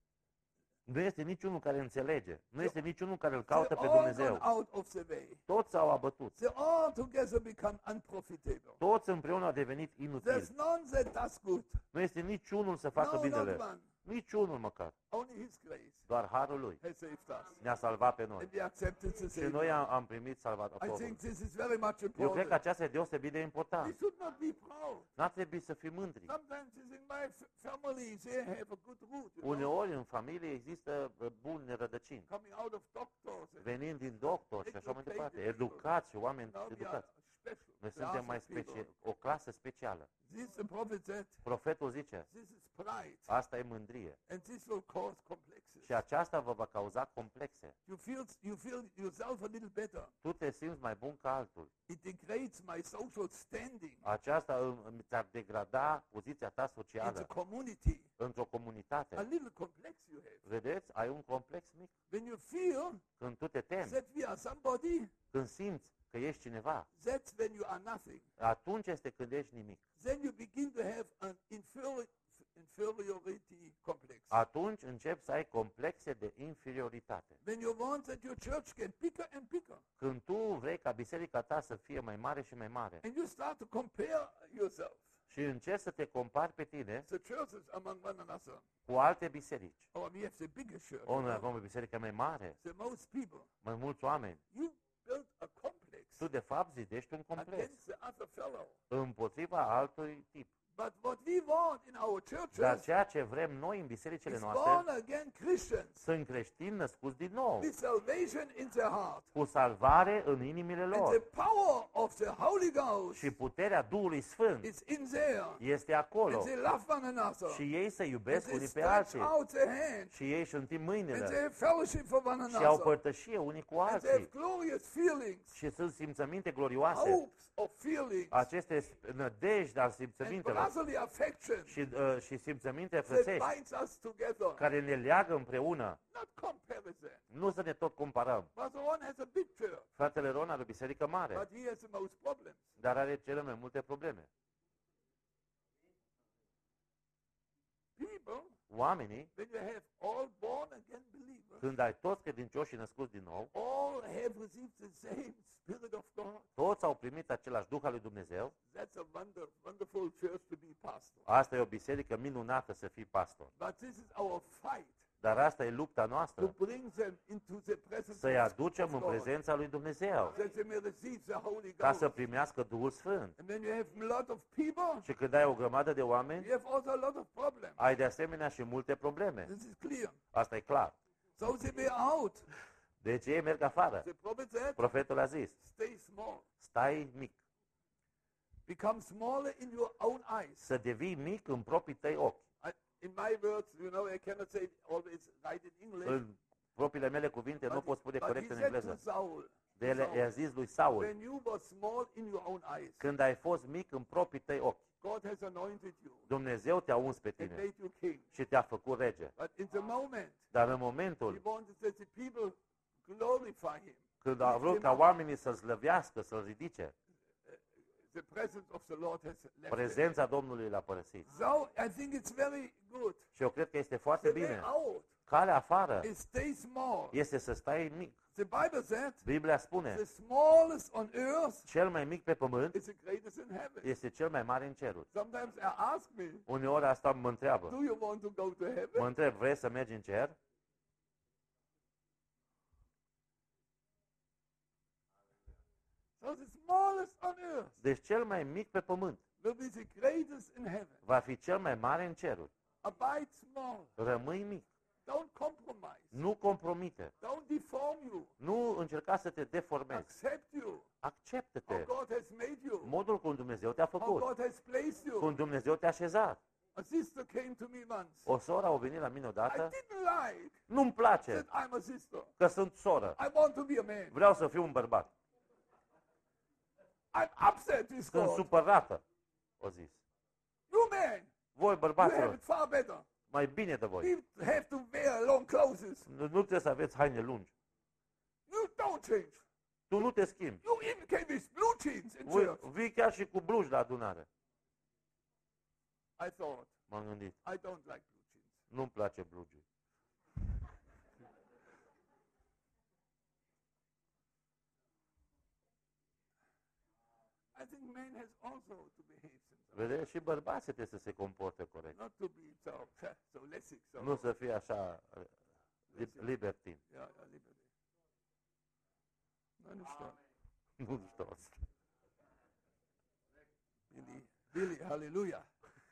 Nu este niciunul care înțelege. Nu este niciunul care îl They're caută pe all Dumnezeu. gone out of the way. Toți s-au abătut. They all together become unprofitable. Toți împreună au devenit There's inutili. none that does good. Nu este niciunul să facă No, not binele. one. Niciunul măcar. Only His grace Doar harul lui has saved us. ne-a salvat pe noi. And we accepted the Și noi Savior. am, am primit I salvatorul. think this is very much Eu cred că important. aceasta e deosebit de We important. should not be proud. N-ar trebui să fim mândri. Sometimes it's in my f- family, they have a good root. You know, Uneori în familie există uh, bune rădăcini. coming out of doctors. And Venind din doctor și așa mai departe. Educați și oameni now we are educați. special. Noi class suntem mai of people. speciali, o clasă specială. This, the prophet said, Profetul zice, this is pride. asta e mândrie. And this will cause complexes. Și aceasta vă va cauza complexe. You feel, you feel yourself a little better. Tu te simți mai bun ca altul. It degrades my social standing Aceasta îmi- îmi ți-ar degrada poziția ta in the socială community. într-o A comunitate. little complex you have. Vedeți? Ai un complex mic. When you feel Când tu te temi, that we are somebody, când simți că ești cineva, that's when you are nothing. atunci este când ești nimic. Then you begin to have an inferi- inferiority complex. Atunci începi să ai complexe de inferioritate. When you want that your church get bigger and bigger, Când tu vrei ca biserica ta să fie mai mare și mai mare and you start to compare yourself, și încerci să te compari pe tine the churches among one another. cu alte biserici. Oh, we have the biggest church. O, you noi know, avem o biserică mai mare, the most people. mai mulți oameni. You build a complex Tu de fapt zidești un complex against the other fellow. împotriva altui tip. But what we want in our Dar churches ceea ce vrem noi în bisericile is noastre born again Christians sunt creștini născuți din nou, with salvation in their heart. cu salvare în inimile And the lor. power of the Holy Ghost Și puterea Duhului Sfânt is in there. este acolo. And they love one another. Și ei se And iubesc they unii pe stretch alții. out their hand. Și ei își întind And they mâinile. have fellowship for one Și au another. părtășie unii cu And they have alții. glorious feelings, Și sunt simțăminte glorioase. hopes of feelings, Aceste nădejde al and simțămintelor brotherly affection și, uh, și simțăminte that frățești binds us together. care ne leagă împreună. Not comparison. Nu să ne tot comparăm. Brother Ron has a big church, Fratele Ron are o biserică mare, but he has the most problems. dar are cele mai multe probleme. People, Oamenii, when you have all born again believers, când ai toți credincioși născuți din nou, all have received the same Spirit of God. toți au primit același Duh al lui Dumnezeu, That's a wonder, wonderful church to be pastor. asta e o biserică minunată să fii pastor. But this is our fight Dar asta e lupta to noastră, bring them into the presence să-i of aducem în God, prezența lui Dumnezeu, that they may receive the Holy ca Ghost. să primească Duhul Sfânt. And when you have a lot of people, Și când ai o grămadă de oameni, you have also a lot of problems. ai de asemenea și multe probleme. This is clear. Asta e clar. So they were out. Deci ei merg afară. The prophet said, Profetul a zis, stay small. stai mic, Become smaller in your own eyes. să devii mic în proprii tăi ochi. I, in my words, you know, I cannot say always right in English. În propriile mele cuvinte nu pot spune but corect he în said to engleză. Saul, De ele i-a zis lui Saul, when you were small in your own eyes, când ai fost mic în proprii tăi ochi, God has anointed you Dumnezeu te-a uns pe and tine made you king. și te-a făcut rege. But in the moment, Dar în he momentul wanted that the people glorify him. când a vrut ca oamenii să-l slăvească, să-l ridice, The presence of the Lord has left him. prezența Domnului l-a părăsit. So I think it's very good. Și eu cred că este foarte The way bine. out Calea afară is stay small. este să stai mic. The Bible said Biblia spune, the smallest on earth cel mai mic pe pământ is the greatest in heaven. este cel mai mare în ceruri. Sometimes I ask me, Uneori asta mă întreabă. do you want to go to Mă heaven? întreb, vrei să mergi în cer? So the smallest on earth Deci cel mai mic pe pământ will be the greatest in heaven. va fi cel mai mare în ceruri. Abide small. Rămâi mic. Don't compromise. Nu compromite. Don't deform you. Nu încerca să te deformezi. Accept you. How Acceptă-te. God has made you. Modul cum Dumnezeu te-a How făcut. God has placed you. Cum Dumnezeu te-a așezat. A sister came to me once. O soră a venit la mine I odată. didn't like Nu-mi place that I'm a sister. că sunt soră. I want to be a man. Vreau să fiu un bărbat. I'm upset with Sunt God. supărată, o zis. You men, Voi, you have bărbaților, it far better. mai bine de voi. You have to wear long clothes. Nu nu trebuie să aveți haine lungi. You don't change. Tu nu te schimbi. You even came with blue jeans in Voi, church. vii chiar și cu blugi la adunare. I thought, M-am gândit, I don't like blue jeans. nu-mi place blugii. I think man has also to behave himself. Vedeți? Și bărbații trebuie să se comporte corect. Not to be so, so lässig, so. Nu să fie așa uh, li- libertin. Ja, ja, liberty. Nein, nicht stark. Nu știu. Billy, Billy, hallelujah.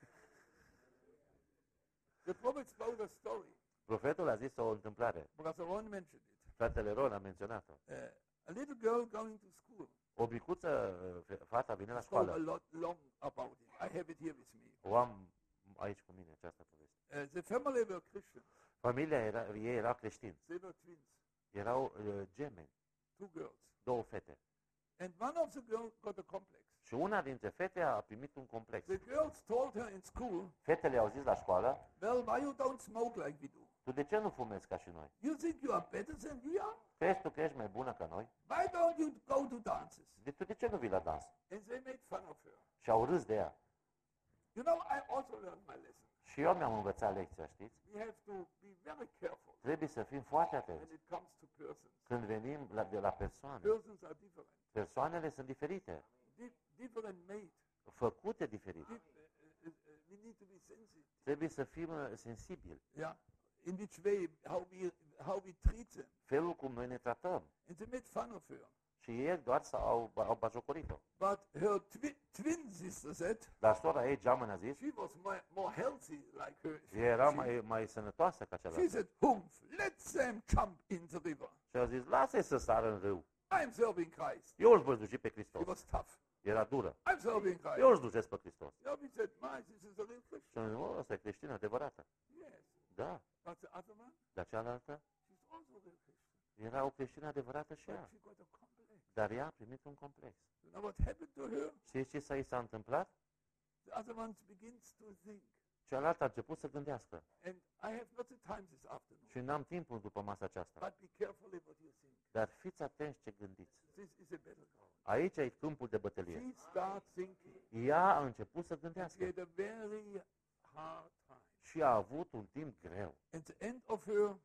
The prophet spoke a story. Profetul a zis o întâmplare. Brother Ron mentioned it. Fratele Ron a menționat-o. Uh, a little girl going to school. O micuță uh, fata vine la I spoke a școală. lot long about it. I have it here with me. O am aici cu mine, această poveste. Uh, the family were Christian. Familia era, ei era creștini. They were twins, Erau uh, gemeni, two girls. două fete. And one of the girls got a complex. Și una dintre fete a primit un complex. The girls told her in school, Fetele au zis la școală, well, why you don't smoke like we do? tu de ce nu fumezi ca și noi? You think you are better than we are? Crezi tu că ești mai bună ca noi? Why don't you go to dances? De tu de ce nu vii la dans? And they made fun of her. Și au râs de ea. You know, I also learned my lesson. Și eu mi-am învățat lecția, știți? We have to be very careful Trebuie să fim foarte when atenți it comes to persons. când venim la, de la persoane. Persons are different, Persoanele sunt diferite, Di- different made. făcute diferit. Di- uh, uh, uh, we need to be sensitive. Trebuie să fim uh, sensibili. Yeah. In which way, how we how we treat them. Felul cum noi ne tratăm. And they made fun of her. Și ei doar s-au, au bajocorit-o. But her twi- twin sister said Dar sora ei, geamăn, a zis, she was more, more healthy like her. ea era She- mai, mai sănătoasă ca She cealaltă. said, Humph, let them jump in the river. Și a zis, lasă-i să sară în râu. I'm serving Christ. Eu îl voi duce pe She Hristos. was tough. Era dură. I'm serving Christ. Eu îl ducesc pe Hristos. Yeah, we said, my, this is a real Și Christian. am zis, oh, asta e creștină adevărată. Yes. Da. But the other one, Dar cealaltă she's also a real Christian. era o creștină adevărată și But ea. she got a complex. Dar ea a primit un complex. You know what happened to her? Știți ce s-a, i s-a întâmplat? The other one begins to think. Cealaltă a început să gândească. And I have not the time this afternoon. Și n-am timpul după masa aceasta. But be careful what you think. Dar fiți atenți ce gândiți. This is a battleground. Aici e câmpul de bătălie. She starts thinking. Ea a început să And she gândească. had a very hard time. Și a avut un timp greu. At the end of her,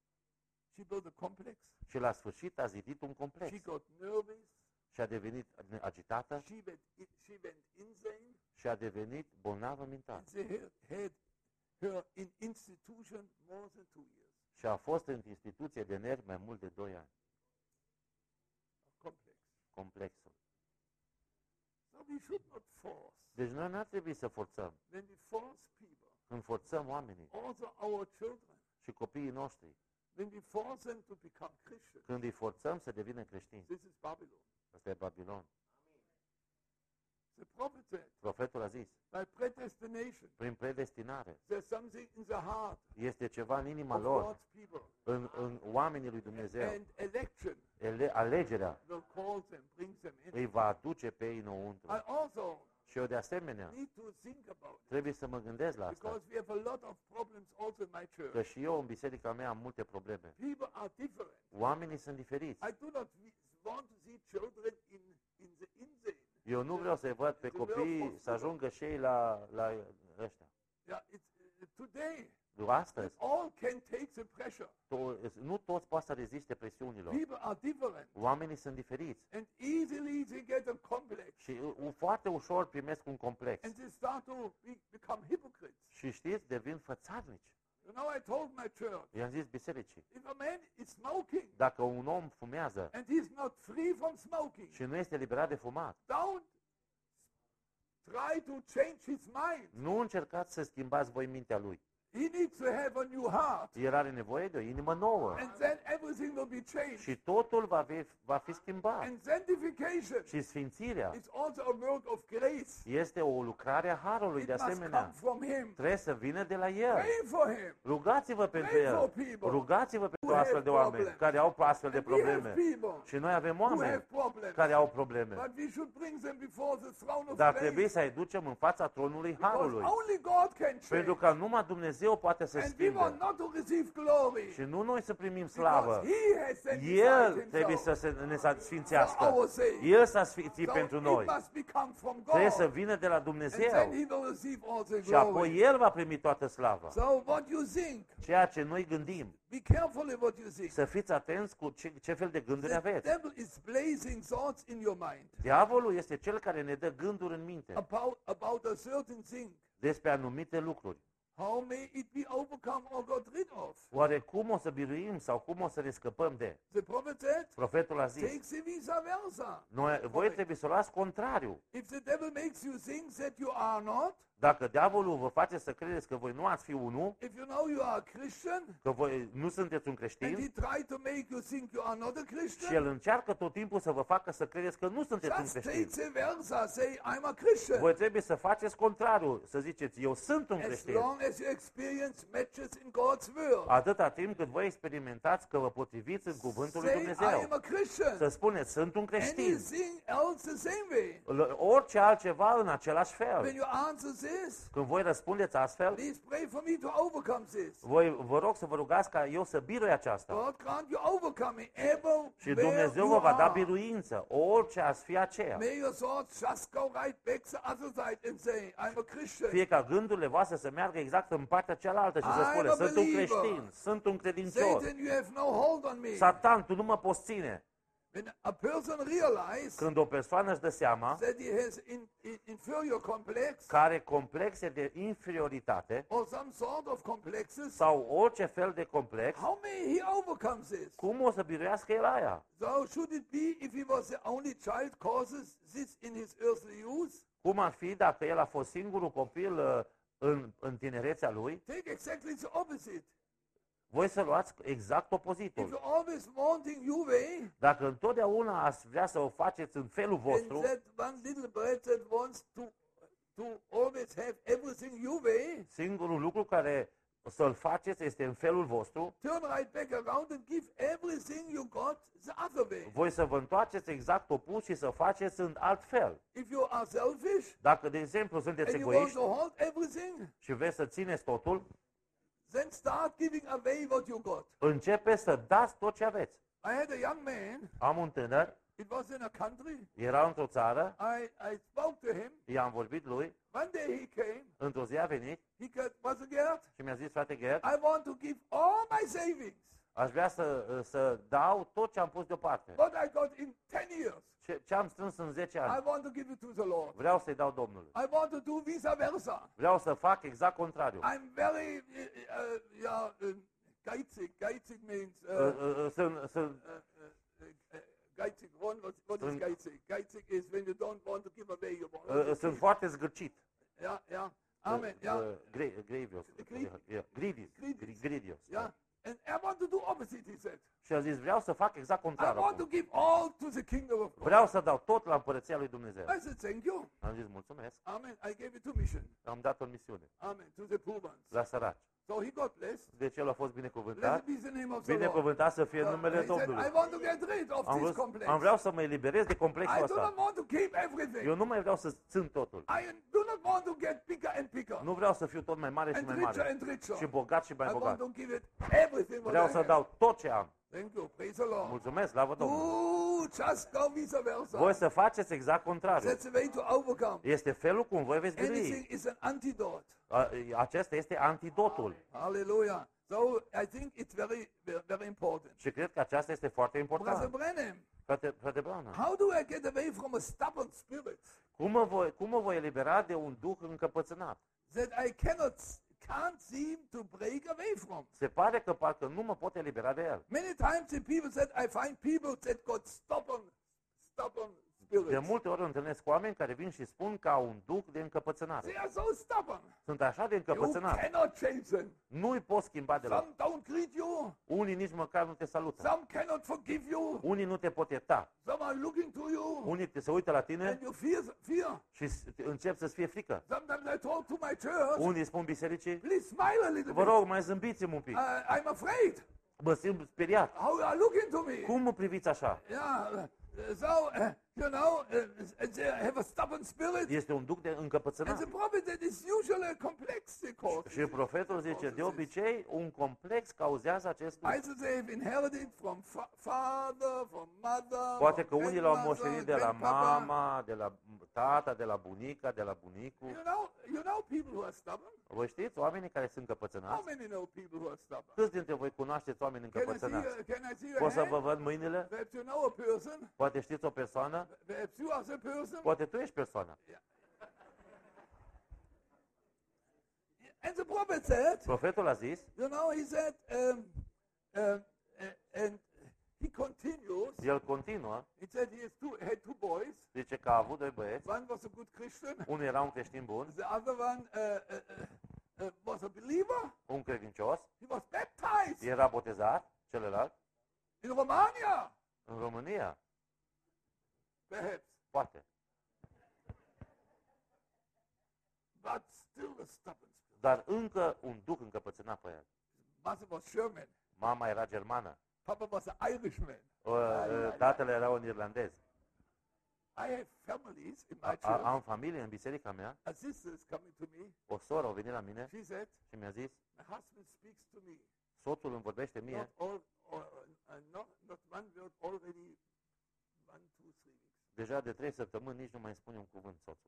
she built a complex. Și la sfârșit a zidit un She complex. got nervous. Și a devenit agitată She went, i- she went insane. și a devenit bolnavă mental. And they had, had her in institution more than two years. Și a fost în instituție de nervi mai mult de doi ani. Complex. Complexul. So we should not force. Deci noi n-ar trebui să forțăm. When we force people, Când forțăm oamenii also our children, și copiii noștri, when we force them to become Christians, când îi forțăm să devină creștini, this is Babylon. asta e Babilon. The prophet said, Profetul a zis, by predestination, prin predestinare, there's something in the heart este ceva în inima of lor, God's people. în, în oamenii lui Dumnezeu. And election Ele, alegerea will call them, bring them in. îi va aduce pe ei înăuntru. I also Și eu de asemenea need to think about it trebuie să mă gândesc la asta. because we have a lot of problems also in my church. Că și eu în biserica mea am multe probleme. People are different. Oamenii sunt diferiți. I do not we- want to see children in, in the insane. Eu nu vreau să-i văd pe copii să ajungă și ei la, la ăștia. Yeah, it's, uh, today, Astăzi, all can take the pressure. to, nu toți poate să reziste presiunilor. People are different. Oamenii sunt diferiți. And easily they get a complex. Și uh, foarte ușor primesc un complex. And they start to be, become hypocrites. Și știți, devin fățarnici. You know, I told my church, I-am zis bisericii, if a man is smoking dacă un om fumează and he's not free from smoking, și nu este liberat de fumat, don't try to change his mind. nu încercați să schimbați voi mintea lui. He needs to have a new heart. El are nevoie de o inimă nouă. And then everything will be changed. Și totul va fi, va fi schimbat. And sanctification Și sfințirea is also a work of grace. este o lucrare a Harului It de must come asemenea. from him. Trebuie să vină de la El. Pray for him. Rugați-vă pentru Pray for El. people Rugați-vă pentru who astfel have de oameni problems. care au astfel de And we have probleme. people Și noi avem who have oameni problems. care au probleme. But we should bring them before the throne of Dar grace. trebuie să-i ducem în fața tronului Because Harului. only God can Pentru change. că numai Dumnezeu Dumnezeu poate să And we want schimbe. not to receive glory. Și nu noi să primim Because slavă. he has sanctified El trebuie himself. să se, ne For sfințească. our sake. El s-a sfințit So pentru it noi. must become from Trebuie să God. vină de la And Dumnezeu. then he will receive all the Și apoi glory. El va primi toată slava. So what you think, Ceea ce noi gândim. be careful in what you think. Să fiți atenți cu ce, ce fel de gânduri The aveți. devil is placing thoughts in your mind Diavolul este cel care ne dă gânduri în minte about, about a certain thing. despre anumite lucruri. How may it be overcome or got rid of? Oare cum o să biruim sau cum o să ne scăpăm de? The prophet said, Profetul a zis, take the vice versa. noi, voi trebuie să o luați contrariu. If the devil makes you think that you are not, Dacă diavolul vă face să credeți că voi nu ați fi unul, if you know you are a Christian, că voi nu sunteți un and he creștin, tries to make you think you are not a și el Christian, încearcă tot timpul să vă facă să credeți că nu sunteți un just take creștin. the versa, say, I'm a Christian. Voi trebuie să faceți contrariu, să ziceți, eu sunt un As creștin. long as your experience matches in God's word. Atâta timp cât voi experimentați că vă potriviți în cuvântul lui Say, I Dumnezeu. am a Christian. Să spuneți, sunt un creștin. Anything else the same way. L- Orice altceva în același When fel. you answer this, Când voi răspundeți astfel, please pray for me to overcome this. voi vă rog să vă rugați ca eu să birui aceasta. God grant you overcoming Și ever Dumnezeu where vă va you da are. biruință, orice ați fi aceea. May your thoughts just go right back the other side and say, I'm a Christian. Fie ca gândurile voastre să meargă exact în partea cealaltă și să I'm spune, a sunt un believer. creștin, sunt un credincios. Satan, you have no hold on me. Satan, tu nu mă poți ține. When a person realizes Când o persoană își dă seama that he has in, in, inferior complex că are complexe de inferioritate or some sort of complexes, sau orice fel de complex, how may he overcome this? cum o să biruiască el aia? So should it be if he was the only child causes this in his earthly youth? Cum ar fi dacă el a fost singurul copil uh, în, în tinerețea lui? Take exactly the opposite. Voi să luați exact If opozitul. you're always wanting your way, Dacă întotdeauna ați vrea să o faceți în felul and vostru, that one little bird that wants to to always have everything your way, singurul lucru care să-l faceți este în felul vostru, turn right back around and give everything you got the other way. voi să vă întoarceți exact opus și să faceți în alt fel. If you are selfish Dacă, de exemplu, sunteți and you want egoiști to hold everything, și vreți să țineți totul, then start giving away what you got. începeți să dați tot ce aveți. I had a young man, Am un tânăr, it was in a country, era într-o țară, I, I spoke to him, i-am vorbit lui, one day he came, într-o zi a venit he got, was a Gerd, și mi-a zis, frate Gerd, I want to give all my savings, aș vrea să, să dau tot ce am pus deoparte. what I got in ten years, Ce, ce am strâns în zece I ani, want to give it to the Lord. vreau să-i dau Domnului. I want to do vice versa. Vreau să fac exact contrariu. I'm very, uh, uh, yeah, uh, geizig. Geizig means, uh, Uh, uh, uh, Sunt, sunt, uh, uh, uh, geizig. Ron, what, what is Sunt- geizig? Geizig is when you don't want to give away your uh, money. uh, sunt foarte zgârcit. Yeah, yeah. Amen. Yeah, Uh, gra- Gravios. Gri- Yeah, Gridius. Gridius. Gridius. yeah. And I want to do opposite, he said. Și a zis, vreau să fac exact I contrariu. want to acum. give all to the kingdom of God. Vreau să dau tot la împărăția lui Dumnezeu. I said, thank you. Am zis, mulțumesc. Amen. I gave it to mission. Am dat o misiune Amen. To the poor ones. la săraci. So he got blessed. Deci el a fost Blessed binecuvântat. be the name of the Lord. Binecuvântat să fie Uh, numele he said, Domnului. I want to get rid of Am, this vrut, complex. am vreau să mă eliberez de complexul I do not ăsta. want to keep everything. Eu nu mai vreau să țin totul. I do not want to get bigger and bigger. Nu vreau să fiu tot mai mare și And mai richer mare. and richer. Și bogat și mai I want bogat. to give it everything what Vreau I să have. dau tot ce am. Thank you. Praise the Lord. Mulțumesc, slavă Domnului. Oh, just go vice versa. Voi să faceți exact contrariu. That's the way to overcome. Este felul cum voi veți Anything birui. is an antidote. A- Acesta este antidotul. Hallelujah. So I think it's very, very, very important. Și cred că aceasta este foarte Brother important. Branham, Frate, frate Branham, how do I get away from a stubborn spirit cum mă, voi, cum mă voi elibera de un duh încăpățânat? that I cannot, can't seem to break away from? Se pare că parcă nu mă pot elibera de el. Many times the people said, I find people that got stubborn, stubborn De spirits. multe ori întâlnesc oameni care vin și spun că au un duh de încăpățânare. They are so stubborn. Sunt așa de You încăpățânați. cannot change them. Nu-i poți schimba deloc. Some don't greet you. Unii nici măcar nu te salută. Some cannot forgive you. Unii nu te pot ierta. Some are looking to you. Unii te se uită la And tine you fear, fear. și s- încep să-ți fie frică. Sometimes I talk to my church. Unii spun bisericii, Please smile a little vă bit. rog, mai zâmbiți-mi un pic. Uh, I'm afraid. Mă simt speriat. How you are looking to me? Cum mă priviți așa? Yeah. Uh, so, uh, you know, uh, they have a stubborn spirit. Este un duh de And încăpățânat. the prophet said it's usually a complex they cause Și profetul zice, de obicei, un complex cauzează acest duh. Also they have inherited from fa- father, from mother, Poate că from unii l-au grandmother, moștenit de la grandpapa. mama, de la tata, de la bunica, de la bunicul. You know, you know people who are stubborn? Voi știți oamenii care sunt How încăpățânați? many know people who are stubborn? Câți dintre voi cunoașteți oameni Can I see, încăpățânați? your- can I see your Pot să vă hand? văd mâinile? Perhaps you know a person. Poate știți o persoană? Perhaps you are the person. Poate tu ești persoana. And the prophet said, Profetul a zis, you know, he said, um, um, uh, and he continues. el continuă, He said he has two, had two boys. zice că a avut doi băieți, One was a good Christian. unul era un creștin bun, The other one uh, uh, uh, uh, was a believer. un credincios, He was baptized era botezat, celălalt, in Romania, în România, perhaps, poate. but still a stubborn spirit. Dar încă un duh încăpățânat pe el. Mother was German. Mama era germană, Papa was an Irishman. uh, uh, tatăl era un irlandez. I have families in my A, church. am familie în biserica mea, A sister is coming to me. o soră a venit la mine She said, și mi-a zis, my husband speaks to me. soțul îmi vorbește Not, mie, all, or, uh, not, not one word already, one, two, three weeks. deja de trei săptămâni nici nu mai spune un cuvânt soțul.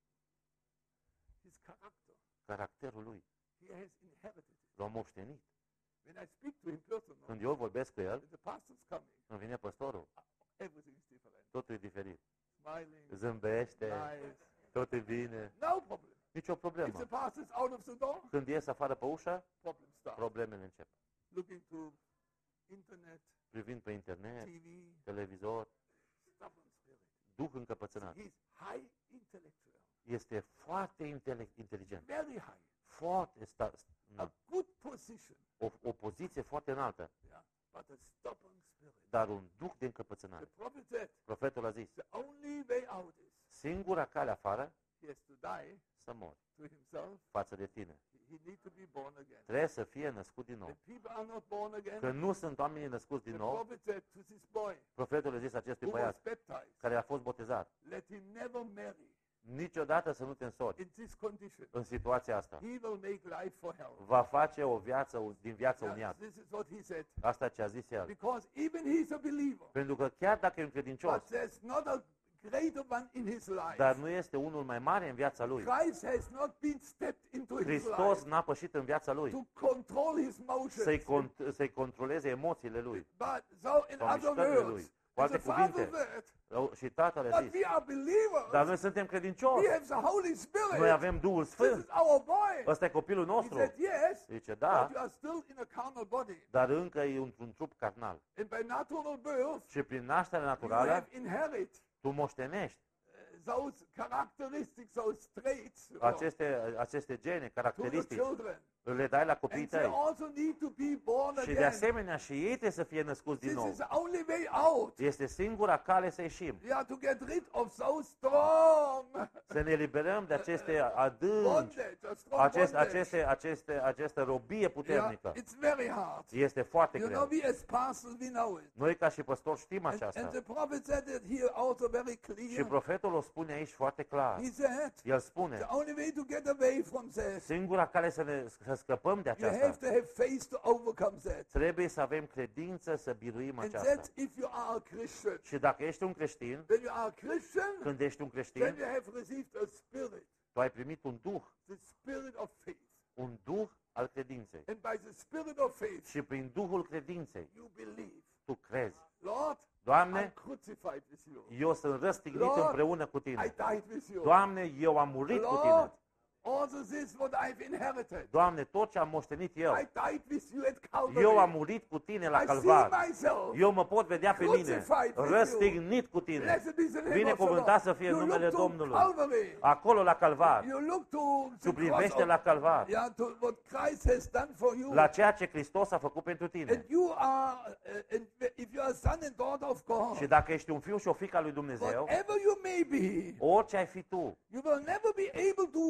His character, Caracterul lui, he has inherited it. l-a moștenit. When I speak to him personally, Când eu vorbesc cu el, when the pastor's coming, când vine păstorul, everything is different. totul e diferit. Smiling, Zâmbește, nice, totul e bine, no problem. nicio If problemă. the pastor's out of the door, Când ies afară pe ușă, problem starts. problemele încep. Looking to internet, Privind pe internet, T V, televizor, stubborn spirit. duh încăpățânat. He's high intellectual, Este foarte intele- inteligent, very high, foarte sta, a good position, o, o poziție foarte înaltă, yeah, but a stubborn spirit. dar un duh de The încăpățânare. prophet said, Profetul a zis, the only way out is singura cale afară he has to die să mori to himself. față de tine. He needs to be born again. Trebuie să fie născut din nou. If people are not born again, Că nu sunt oamenii născuți the din nou, prophet said to this boy profetul a zis acestui who was băiat baptized, care a fost botezat, let him never marry niciodată să nu te însori in this condition. în situația asta. He will make life for hell. Va face o viață din viață un Yeah, iad. this is what he said. Asta ce a zis el. Because even he's a believer, Pentru că chiar dacă e un credincios, but there's not a greater one in his life. dar nu este unul mai mare în viața lui. Christ has not been stepped into his Hristos life n-a pășit în viața lui to control his motions. să-i, con- să-i controleze emoțiile lui But so in sau other mișcările lui. words, Cu alte the Father cuvinte, said, și tatăl a but zis, we are believers. dar noi suntem credincioși, We have the Holy Spirit. noi avem Duhul This is Sfânt, our boy. ăsta e copilul He nostru. said, yes, Zice, but da, you are still in a carnal body. dar încă e într-un trup carnal. And by natural birth, Și prin nașterea you naturală, have inherit tu moștenești uh, those characteristics, those traits uh, aceste, aceste gene, to your caracteristici, children. le dai la copiii And they tăi. also need to be born Și de again. asemenea și ei trebuie să fie născuți din This nou. is the only way out. Este singura cale să ieșim. Yeah, to get rid of those strong Să ne eliberăm de aceste adânci, bondage, a strong acest, bondage. aceste, aceste, această robie Yeah, puternică. it's very hard. Este foarte You know, greu. we as pastors, we know it. Noi ca și păstori știm And, and aceasta. the prophet said it here also very Și clear. profetul o spune aici foarte clar. He said, El spune, the only way to get away from that, singura cale să, ne, să scăpăm de you have aceasta, to have faith to overcome that. trebuie să avem credință să biruim And aceasta. that's if you are a Christian. Și dacă ești un creștin, When you are a Christian, când ești un then creștin, you have received a spirit, tu ai primit un duh, the spirit of faith. un duh al credinței. And by the spirit of faith, Și prin duhul credinței, you believe, tu crezi. Lord, I'm Doamne, crucified with you. eu sunt răstignit Lord, împreună cu I tine. died with you. Doamne, eu am murit cu tine. Lord, also this what I've inherited. Doamne, tot ce am moștenit eu, I died with you at Calvary. eu am murit cu tine la I Calvar. see myself. Eu mă pot vedea pe mine, Crucified with you. răstignit cu tine. Blessed be the name of the Binecuvântat să Lord. fie You numele look to Domnului. Calvary. Acolo la Calvar, You look to tu the cross privește of, la Calvar, yeah, to what Christ has done for you. la ceea ce Hristos a făcut pentru And tine. you are, uh, and if you are a son and daughter of God, Și dacă ești un fiu și o fiică a lui Dumnezeu, whatever you may be, orice ai fi tu, you will never be able to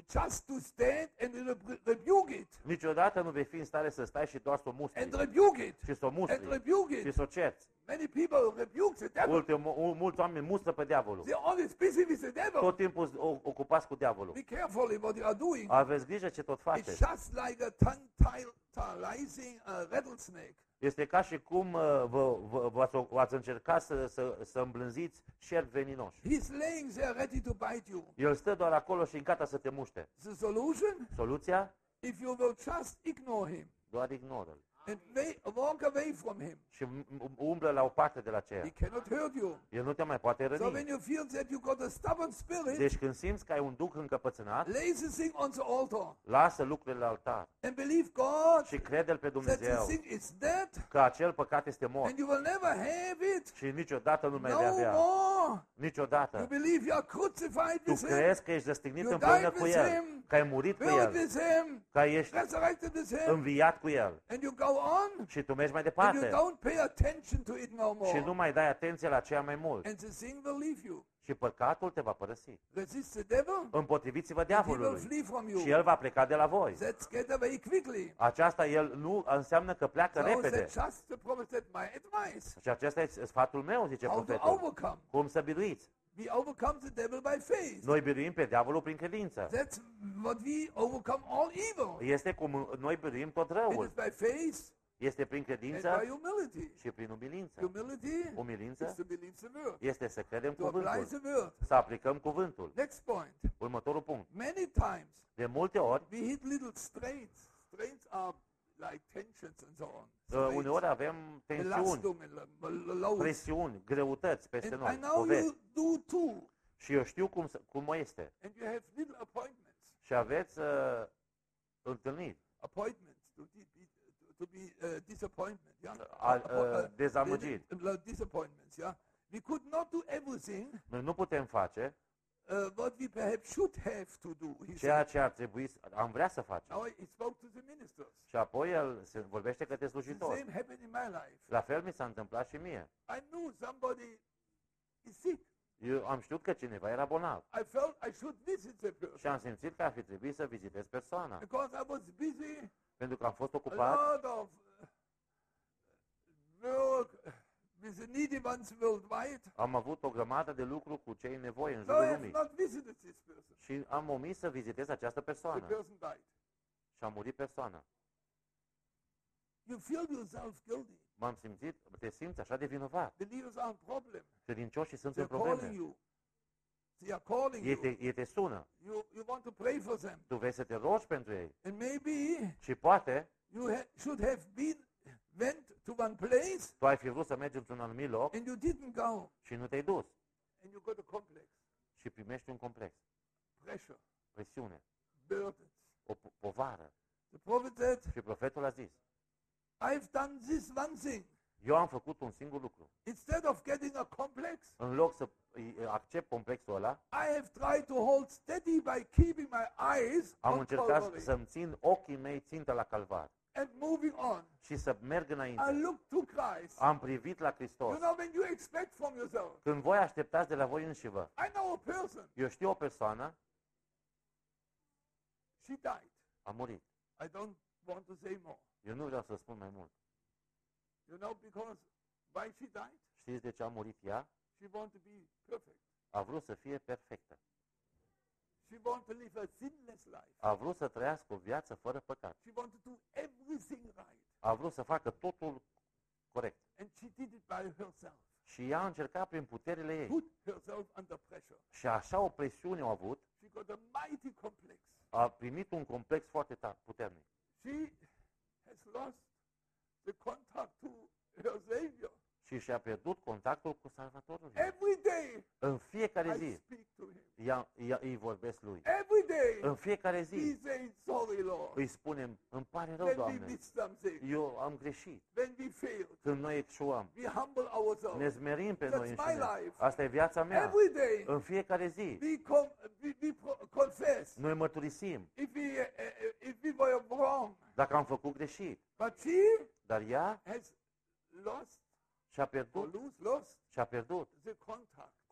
just to stand and re- rebuke it, Niciodată nu vei fi în stare să stai și doar să o mustri and rebuke it, și să o and mustri rebuke și it. să o cerți. Many people rebuke the devil. Multe, mu- mulți oameni mustră pe diavolul. They're always busy with the devil. Tot timpul o- ocupați cu diavolul. Be careful in what you are doing. Aveți grijă ce tot It's faceți. just like a tantalizing uh, rattlesnake. Este ca și cum uh, vă, vă, v-ați, v-ați încercat să, să, să îmblânziți șerpi veninoși. He's laying there ready to bite you. El stă doar acolo și gata să te muște. The solution? Soluția? If you will just ignore him Doar ignoră-l. and wa- walk away from him, Și m- umblă la o parte de la he aceea. cannot hurt you. El nu te mai poate So when răni. you feel that you got a stubborn spirit, Deci când simți că ai un duc încăpățânat, lay the thing on the altar lasă lucrurile la altar and believe God și crede-L pe that the Dumnezeu thing is dead că acel păcat este mort and you will never have it. și niciodată nu mai No vei avea. more. You Niciodată. believe you are crucified Tu with him, crezi că ești răstignit You împreună died cu with El, him, că ai murit cu buried El, with him, că ești resurrected with him, înviat cu El and you go on și tu mergi mai and you departe don't pay attention to it no și nu more. mai dai atenție la ceea mai mult And the thing will leave you. și păcatul te va părăsi. Resist the devil, Împotriviți-vă and he will diavolului flee from you. și el va pleca de la voi. Let's get away quickly. Aceasta el nu înseamnă că pleacă So repede. that's just the prophet said, my advice. Și acesta e sfatul meu, zice How to profetul. overcome. Cum să biruiți? We overcome the devil by faith. Noi biruim pe diavolul prin credință. That's what we overcome all evil. Este cum noi biruim tot It răul. is by faith Este prin and credință by humility. și prin umilință. Humility is Umilință to believe the word, este să credem to apply cuvântul, the word. să aplicăm cuvântul. Next point. Următorul punct. Many times De multe ori, we hit little strains. Strains are like tensions and so on. uh, uneori avem tensiuni, Belastungen, l- loads. presiuni, greutăți peste And I noi, know poveri. you do too. Și eu știu cum, să- cum este. And you have little appointments. Și aveți uh, întâlniri, Appointments to be, to be uh, disappointment. Yeah. A- Appo- uh, dezamăgiri. uh, disappointments. Yeah. We could not do everything Noi nu putem face uh, what we perhaps should have to do. He ceea said. ce ar trebui, să- am vrea să facem. Now he spoke to the ministers. Și apoi el se vorbește către The slujitori. same happened in my life. La fel mi s-a întâmplat și mie. I knew somebody is sick. Eu am știut că cineva era bolnav I felt I should visit the și person am simțit că ar fi trebuit să vizitez persoana. because I was busy. Pentru că am fost A ocupat lot of uh, work with the needy ones worldwide. am avut o grămadă de lucru cu cei în nevoie în So I jurul have lumii not visited this person. și am omis să vizitez această The persoană person died. și a murit persoana. You feel yourself guilty. M-am simțit, te simți așa de vinovat. Believers are in problem. Credincioșii sunt They în are calling probleme. you. They are calling Ei te, you. ei te sună. You you want to pray for them. Tu vrei să te rogi pentru ei. And maybe Și poate you ha- should have been went to one place tu ai fi vrut să mergi într-un anumit loc and you didn't go. și nu te-ai dus. And you got a complex, Și primești un complex, pressure, presiune, burdens. o po- povară. The prophet said, Și profetul a zis, I've done this one thing. eu am făcut un singur lucru. Instead of getting a complex, În loc să îi accept complexul ăla, I have tried to hold steady by keeping my eyes am on încercat Calvary să-mi țin ochii mei țintă la calvar and moving on. și să merg I înainte. look to Christ. Am privit la You Hristos. know, when you expect from yourself, Când voi așteptați de la voi înșivă, I know a person, eu știu o persoană, she died. a murit. I don't want to say more. Eu nu vreau să spun mai mult. You know, because why she died? Știți de ce a murit ea? She wanted to be perfect. A vrut să fie perfectă. She wanted to live a sinless life. A vrut să trăiască o viață fără păcat. She wanted to do everything right. A vrut să facă totul corect. And she did it by herself. Și ea a încercat prin puterile ei. Put herself under pressure. Și așa o presiune au avut, She got a mighty complex. a primit un complex foarte ta- puternic. She has lost the contact to her Savior. Și și-a pierdut contactul cu Salvatorul. Every day În fiecare I zi speak to him. ea, ea, îi vorbesc lui. Every day În fiecare he zi says, sorry, Lord. îi spunem, îmi pare rău, When we Doamne, miss something, eu am greșit. when we fail, Când noi eșuăm, we humble ourselves. ne smerim pe That's noi my înșine. life. Asta e viața mea. Every day În fiecare zi we, com- we, we pro- confess noi mărturisim if we, uh, uh, if we were wrong. dacă am făcut greșit. But she Dar ea has lost și-a or pierdut, lose, lost și-a pierdut the contact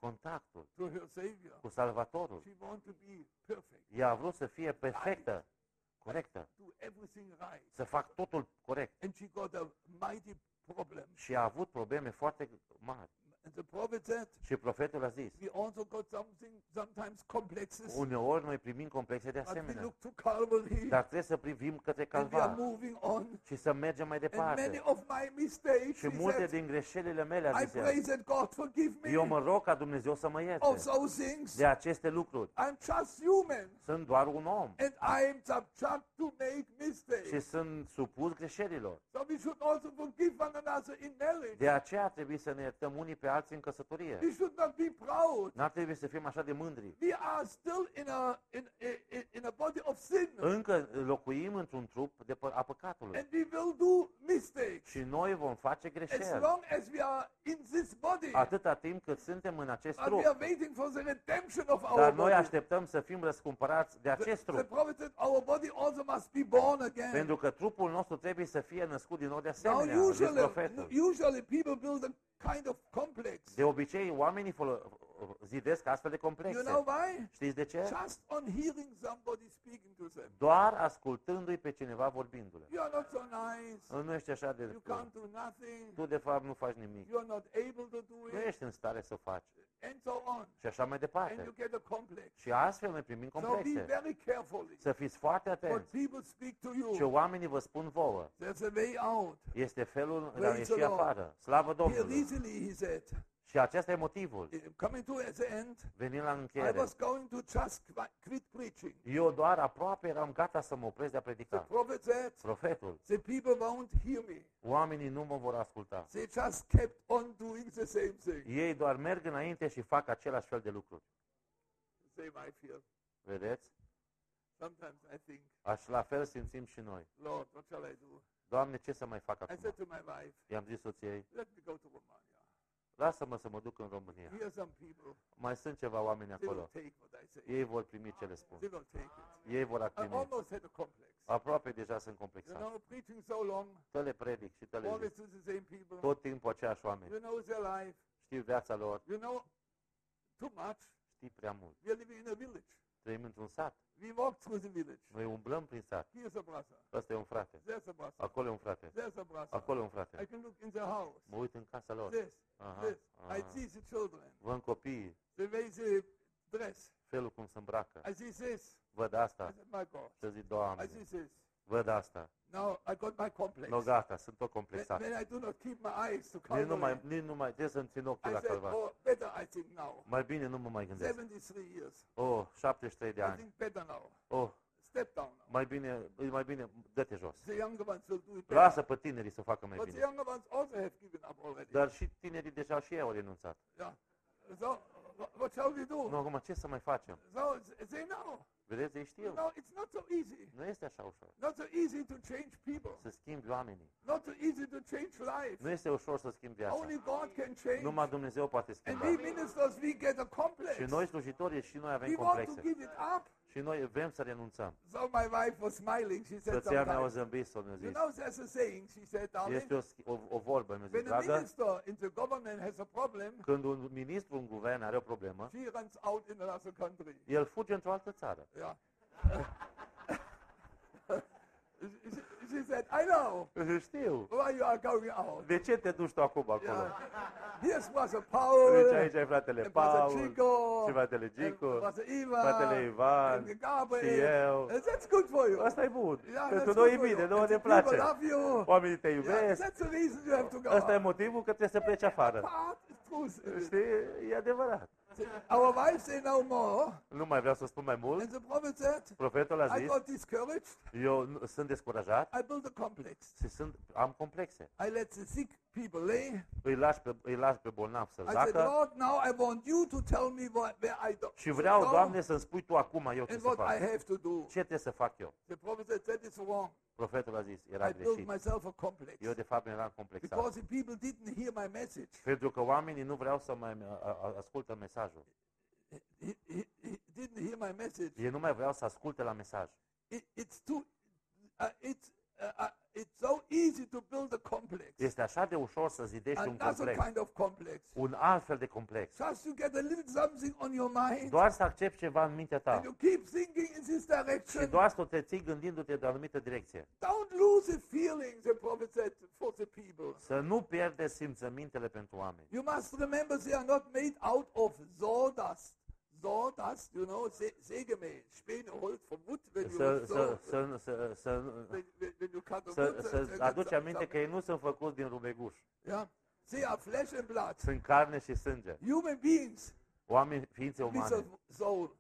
contactul to her Savior. cu Salvatorul. She wanted to be perfect, Ea a vrut să fie perfectă, corectă, do everything right. să fac totul corect. And she got a mighty problem. Și a avut probleme foarte mari. And the prophet said, Și profetul a zis, we also got something, sometimes complexes, uneori noi primim complexe de but we asemenea, look to Calvary dar trebuie să privim către and we are Calvar moving on. și să mergem mai And many departe. of my mistakes, Și he multe said, din greșelile mele, a I zis el, pray that God forgive eu me mă rog ca Dumnezeu să mă of ierte those things. de aceste lucruri. I'm just human. Sunt doar un om And I am subject to make și mistakes. sunt supus greșelilor. So we should also forgive one another in marriage. De aceea trebuie să ne iertăm unii pe alții în căsătorie. We should not be proud. N-ar trebui să fim așa de mândri. We are still in a in, in, in a body of sin. Încă locuim într-un trup de pă- a păcatului. And we will do mistakes. Și noi vom face As greșeli. long as we are in this body. Atâta timp cât suntem în acest But we trup. are waiting for the redemption of our Dar noi body. așteptăm să fim răscumpărați de The, acest the trup. prophet said our body also must be born again. Pentru că trupul nostru trebuie să fie născut din nou de Now asemenea, zis usually, profetul. usually people build a kind of complex. De obicei, oamenii folo- zidesc astfel de You complexe. know why? Știți de ce? Just on hearing somebody speaking to them. Doar ascultându-i pe cineva vorbindu-le. You are not so nice. Nu ești așa de... You can't do nothing. Tu, de fapt, nu faci nimic. You are not able to do Nu it. ești în stare să faci. And so on. Și așa mai And departe. you get a complex. Și astfel noi primim So be complexe. very carefully Să fiți foarte what atenți. people speak to Ce you. oamenii vă spun vouă. There's a way out. Este felul de a Praise ieși the Lord. afară. Slavă Here Domnului. easily, he said. Și acesta e motivul. Uh, Coming to at the end, Venind la I încheiere. was going to just qui- quit preaching. Eu doar aproape eram gata să mă opresc de a The predica. prophet said, Profetul. the people won't hear me. Oamenii nu mă vor asculta. They just kept on doing the same thing. Ei doar merg înainte și fac același fel de lucruri. Same I feel. Vedeți? Sometimes I think, Așa la fel simțim și noi. Lord, what shall I do? Doamne, ce să mai fac I acum? said to my wife, I-am zis soției, let me go to Romania. lasă-mă să mă duc în România. Here are some people. Mai sunt ceva oameni They will acolo. take what I say. Ei vor primi ce le spun. They will take it. Ei vor I primi. almost had a complex. Aproape deja sunt You complexat. know, preaching so long, Tot le predic și tot le always zic. to the same people. Tot timpul aceiași oameni. You know their life. Știu viața lor. You know too much. Știi prea mult. We are living in a village. Trăim într-un sat. We walk through the village. Noi umblăm prin sat. Here's a brother. Ăsta e un frate. There's a brother. Acolo e un frate. There's a brother. Acolo e un I frate. can look in their house. Mă uit în casa lor. This, Aha, this. I aha. see the children. Văd copiii, The way they dress. felul cum se îmbracă. I see this. Văd I asta. said, my God. Și zic, I Doamne, see this. văd asta. Now I got my complex. No, gata, sunt tot When, complexat. when I do not keep my eyes to Nici nu mai, Calvary, nici nu mai, trebuie să-mi țin ochii I la said, calvar. oh, better I think now. Mai bine nu mă mai gândesc. seventy-three years. Oh, șaptezeci și trei de I ani. think better now. Oh, Step down now. mai bine, e mai bine, dă-te jos. The younger ones will do it Lasă better. pe tinerii să facă mai But the bine. younger ones also have given up already. Dar și tinerii deja și ei au renunțat. Yeah. So wh- what shall we do? Nu, acum ce să mai facem? So th- they know. Vedeți, ei You știu. know, it's not so easy. Nu este așa ușor. Not so easy to change people. Să schimbi oamenii. Not so easy to change life. Nu este ușor să schimbi viața. Only God can change. Numai Dumnezeu poate And schimba. we ministers, we get a complex. Și noi slujitorii și noi avem We want to complexe. give it up. Și noi vrem să renunțăm. So my wife was smiling. She said Soția mea o sometimes, zâmbit să mi-a you zis. know, there's a saying. She said, darling, Este o, schi- o, o vorbă, mi-a zis, when a dragă, minister in the government has a problem, când un ministru în guvern are o problemă, she runs out in another country. el fuge într-o altă țară. Yeah. she, she said, I know Știu. why you are going out. De ce te duci tu acum acolo? Yeah. Here's Brother Paul, Deci aici ai fratele and Brother Paul, Chico, și fratele and Gico, Brother Ivan, fratele Ivan, and Gabriel. și eu. And that's good for you. Asta e bun. Yeah, Pentru that's noi good e for bine, you. nouă And ne the people place. love you. Oamenii te Yeah, iubesc. that's the reason you have to go Asta e out. motivul că trebuie să pleci afară. Part is truth. Știi? E adevărat. Our wives say no more. Nu mai vreau să spun mai mult. And the prophet said, Profetul a I zis, got discouraged. eu nu- sunt descurajat I built a complex. și sunt, am complexe. I let the sick people lay. Îi lași pe, îi lași pe bolnav să I said, zacă Lord, now I want you to tell me what, where I do. și vreau, go Doamne, să-mi spui Tu acum eu ce and să what fac. I have to do. Ce trebuie să fac eu? The prophet said, that is wrong. Profetul a zis, era I built greșit. myself a complex. Eu de fapt eram complexat. Because the people didn't hear my message. Pentru că oamenii nu vreau să mai a- a- ascultă mesajul. He, he, he didn't hear my message. Ei nu mai vreau să asculte la mesaj. It, it's too, uh, it's, uh, uh, it's so easy to build a complex. Este așa de ușor să zidești un Another complex, kind of complex. un alt fel de complex. Just to get a little something on your mind, Doar să accepti ceva în mintea and ta you keep thinking in this și direction. doar să te ții gândindu-te de o anumită direcție. Don't lose the feeling, the prophet said, for the people. Să nu pierdeți simțămintele pentru oameni. You must remember they are not made out of sawdust. Sawdust, you know, Sä- Sägemehl, Späne, Holz vom Wood, when you Să, saw- să, să, să, să, when, when, when you cut a să, wood, să then aduci some- aminte că ei nu sunt făcuți din rubeguș. yeah, they are flesh and blood, Sunt carne și sânge. human beings Oameni, ființe with umane. a soul.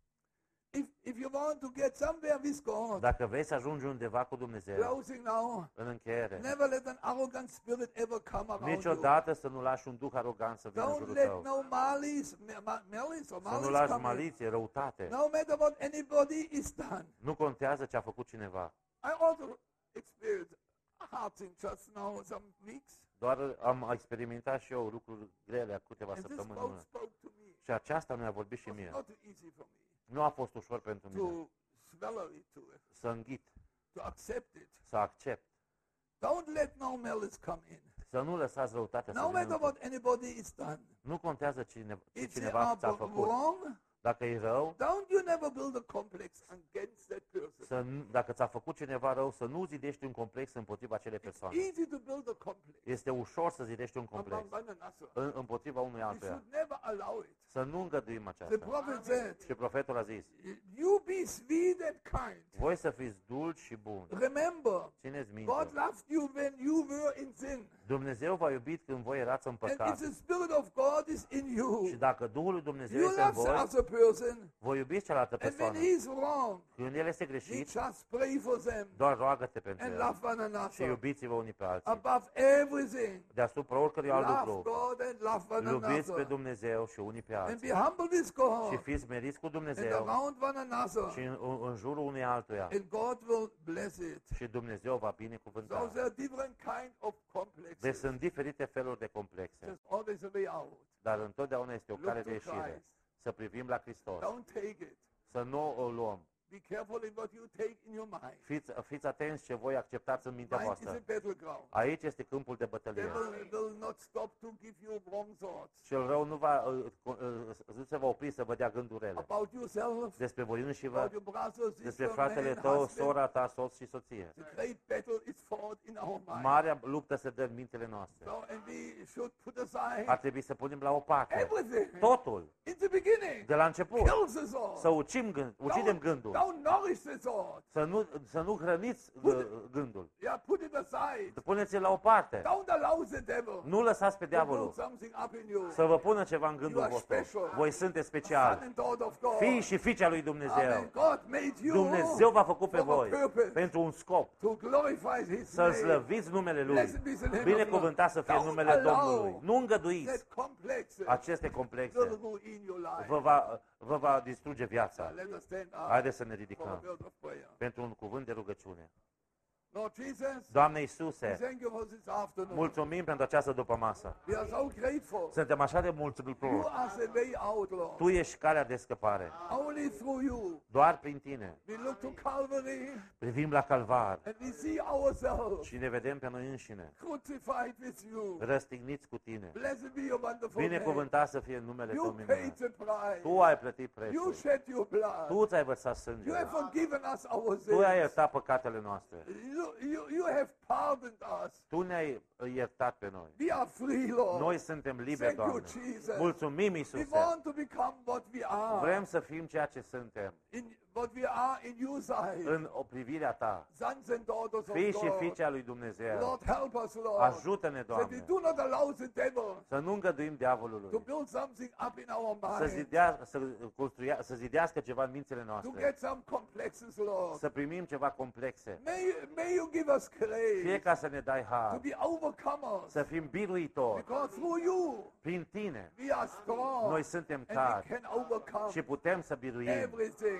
If, if you want to get somewhere with God, Dacă vrei să ajungi undeva cu Dumnezeu, closing now, în încheiere, never let an arrogant spirit ever come around you. niciodată să nu lași un duh arogant să vină în Don't jurul let tău. no malice, ma- ma- malice or Să nu malice lași come in. maliție, răutate. No matter what anybody is done. Nu contează ce a făcut cineva. I also experienced a hard thing just now, some weeks, Doar am experimentat și eu lucruri grele acum câteva and this săptămâni. both în urmă. spoke to me. Și aceasta mi-a vorbit It și was mie. not easy for me Nu a fost ușor pentru mine to swallow it, to, să înghit, to accept it. să accept, Don't let no malice come in. să nu lăsați răutatea să No vină. matter în- what anybody is done. Nu contează cine, ce If they cineva are ți-a făcut. wrong, Dacă e rău, don't you never build a complex against that person. să nu, dacă ți-a făcut cineva rău, să nu zidești un complex împotriva acelei It's persoane. easy to build a complex Este ușor să zidești un complex among one another. în, împotriva unui We altuia. should never allow it. Să nu îngăduim The aceasta. prophet said, Și profetul a zis, you be sweet and kind. voi să fiți dulci și buni. Remember, Țineți God minte, loved you when you were in sin. Dumnezeu v-a iubit când voi erați în And if păcat. the Spirit of God is in you, Și dacă Duhul lui Dumnezeu you este în love the voi, other person. voi iubiți cealaltă And when persoană. he's wrong, Când el este you greșit, just pray for them doar roagă-te pentru and el. love one Și another. iubiți-vă unii pe alții. Above everything, Deasupra oricărui alt love lucru, God and love one iubiți pe another. Dumnezeu și unii pe And alții. be humble with God Și fiți meriți cu and Dumnezeu around one another. și în, în jurul unui altuia. And God will bless it. Și Dumnezeu va So binecuvânta. there are different kind of Deci complexes. sunt diferite feluri de complexe, There's always a way out. dar întotdeauna este o Look cale to de ieșire. Christ. Să privim la Hristos, Don't take it. să nu o luăm. Be careful in what you take in your mind. Fiți, fiți atenți ce voi acceptați în mintea Mind is a voastră. battleground. Aici este câmpul de bătălie. Devil will not stop to give you wrong thoughts Cel rău nu, va, uh, uh, nu se va opri să vă dea gânduri rele. about yourself, Despre voi înși about vă, your brother, despre sister, fratele man, tău, husband. sora ta, soț și soție. The great battle is fought in our mind. Marea luptă se dă în mintele noastre. So, and we should put aside Ar trebui să punem la o parte everything totul, in the beginning. de la început, Kill the thought. să ucim gând, ucidem Don't, gândul, don't nourish the thought. să nu, să nu hrăniți uh, gândul. Yeah, put it aside. Puneți-l la o parte. Don't allow the devil Nu lăsați pe to build diavolul something up in you. să vă pună ceva în You gândul are vostru. special. Voi sunteți Son speciali, and daughter of God. fii și fiicea lui Amen. Dumnezeu. God made you Dumnezeu v-a făcut pe for a voi purpose, pentru un scop, to glorify His să name. slăviți numele Lui. Blessed be the name of Binecuvântat să God. fie Don't numele allow Domnului. Nu îngăduiți that complex aceste will complexe. ruin your life. Vă va, vă va distruge viața. Let us stand up Haideți să ne for a ridicăm word of prayer. pentru un cuvânt de rugăciune. Lord Jesus, Doamne we Iisuse, thank you for this afternoon. mulțumim pentru această dupămasă. We are so grateful. Suntem așa de You mulțumitori. are the way out, Lord. Tu ești calea de scăpare. Only through you. Doar prin Tine. We look to Calvary Privim la Calvar and we see ourselves și ne vedem pe noi înșine, crucified with you. răstigniți cu Tine. Blessed be your wonderful name. Binecuvântat să fie numele Tău You paid minunat. the price. Tu ai plătit You prețul. shed your blood. Tu ți-ai vărsat You sângele. have forgiven us our Tu ai sins. iertat păcatele noastre. You, you, you have pardoned us. Tu ne-ai iertat pe noi. We are free, Lord. Noi suntem liberi, Thank you, Doamne. Jesus. Mulțumim, We Iisuse. want to become what we are. Vrem să fim ceea ce suntem In what we are in your sight. în o privirea Ta. Sons and daughters of Fii și God. fiice a lui Dumnezeu. Lord, help us, Lord. Ajută-ne, That we Doamne, do not allow the devil să nu îngăduim to diavolului build something up in our să, mind. zidea, să, construia, să zidească ceva în mințile To noastre, get some complexes, Lord. să primim ceva complexe. May, may you give us Fie grace ca să ne dai to har, be overcomers. să fim biruitori. Because through you, Prin Tine we are strong. noi suntem And we tari can overcome și putem să biruim everything. totul.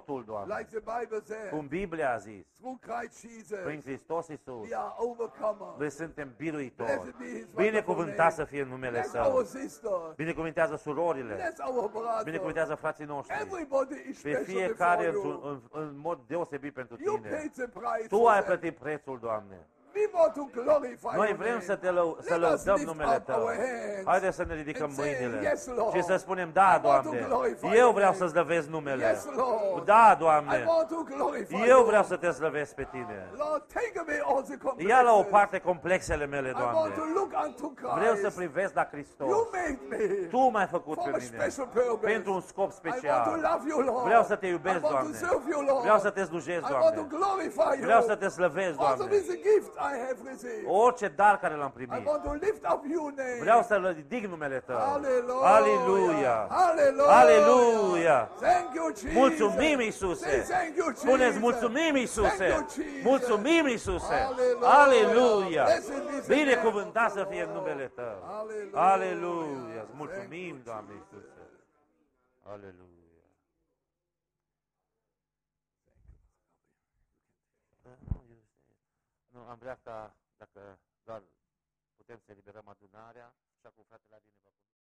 totul, Doamne. Like the Bible says, Cum Biblia a zis, through Christ prin Jesus, Hristos Iisus, we are overcomers. noi suntem biruitori. Blessed be His wonderful Binecuvântat name. să fie numele Bless our Său. sisters. Binecuvintează surorile. Bless our brothers. Binecuvintează frații noștri. Everybody is Pe special fiecare before într-un- you. în, în mod deosebit pentru You Tine. paid the price Tu for ai them. plătit prețul, Doamne. We want to glorify Noi your vrem name. să te lău, să Let us lăudăm lift numele up Tău. our hands Haideți să ne ridicăm and say, mâinile "Yes, Lord. și să spunem, I da, want to Doamne, glorify eu your vreau name. să slăvesc numele. Yes, Lord. Da, I Doamne, want to glorify eu you. vreau să te slăvesc pe Tine. Lord, take away all the Ia la o complexes. parte complexele mele, I want Doamne. to look unto Vreau să Christ. privesc la Hristos. You made me Tu m-ai făcut for pe a mine special purpose. pentru un scop I want to special. love you, Lord. Vreau să te I iubesc, want to Doamne. serve you, Lord. Vreau să te slujesc, I want to Doamne. glorify you. Vreau să te slăvesc, Also Doamne. with the gift I have received. Orice dar care l-am I primit. want to lift up your name. Vreau să ridic numele Tău. Hallelujah. Aleluia! Hallelujah. Aleluia! Thank you, Jesus. Mulțumim, Iisuse! Say thank you, Jesus. Spuneți mulțumim, Thank Iisuse! you, Jesus. Mulțumim, Iisuse! Hallelujah. Aleluia! Blessed be the Binecuvântat name să of fie the numele Lord. Tău! Hallelujah. Aleluia! Îți Thank mulțumim, you, Doamne Jesus. Iisuse! Aleluia! Nu, nu, am vrea ca, dacă doar putem să eliberăm adunarea, și acum fratele Adi ne va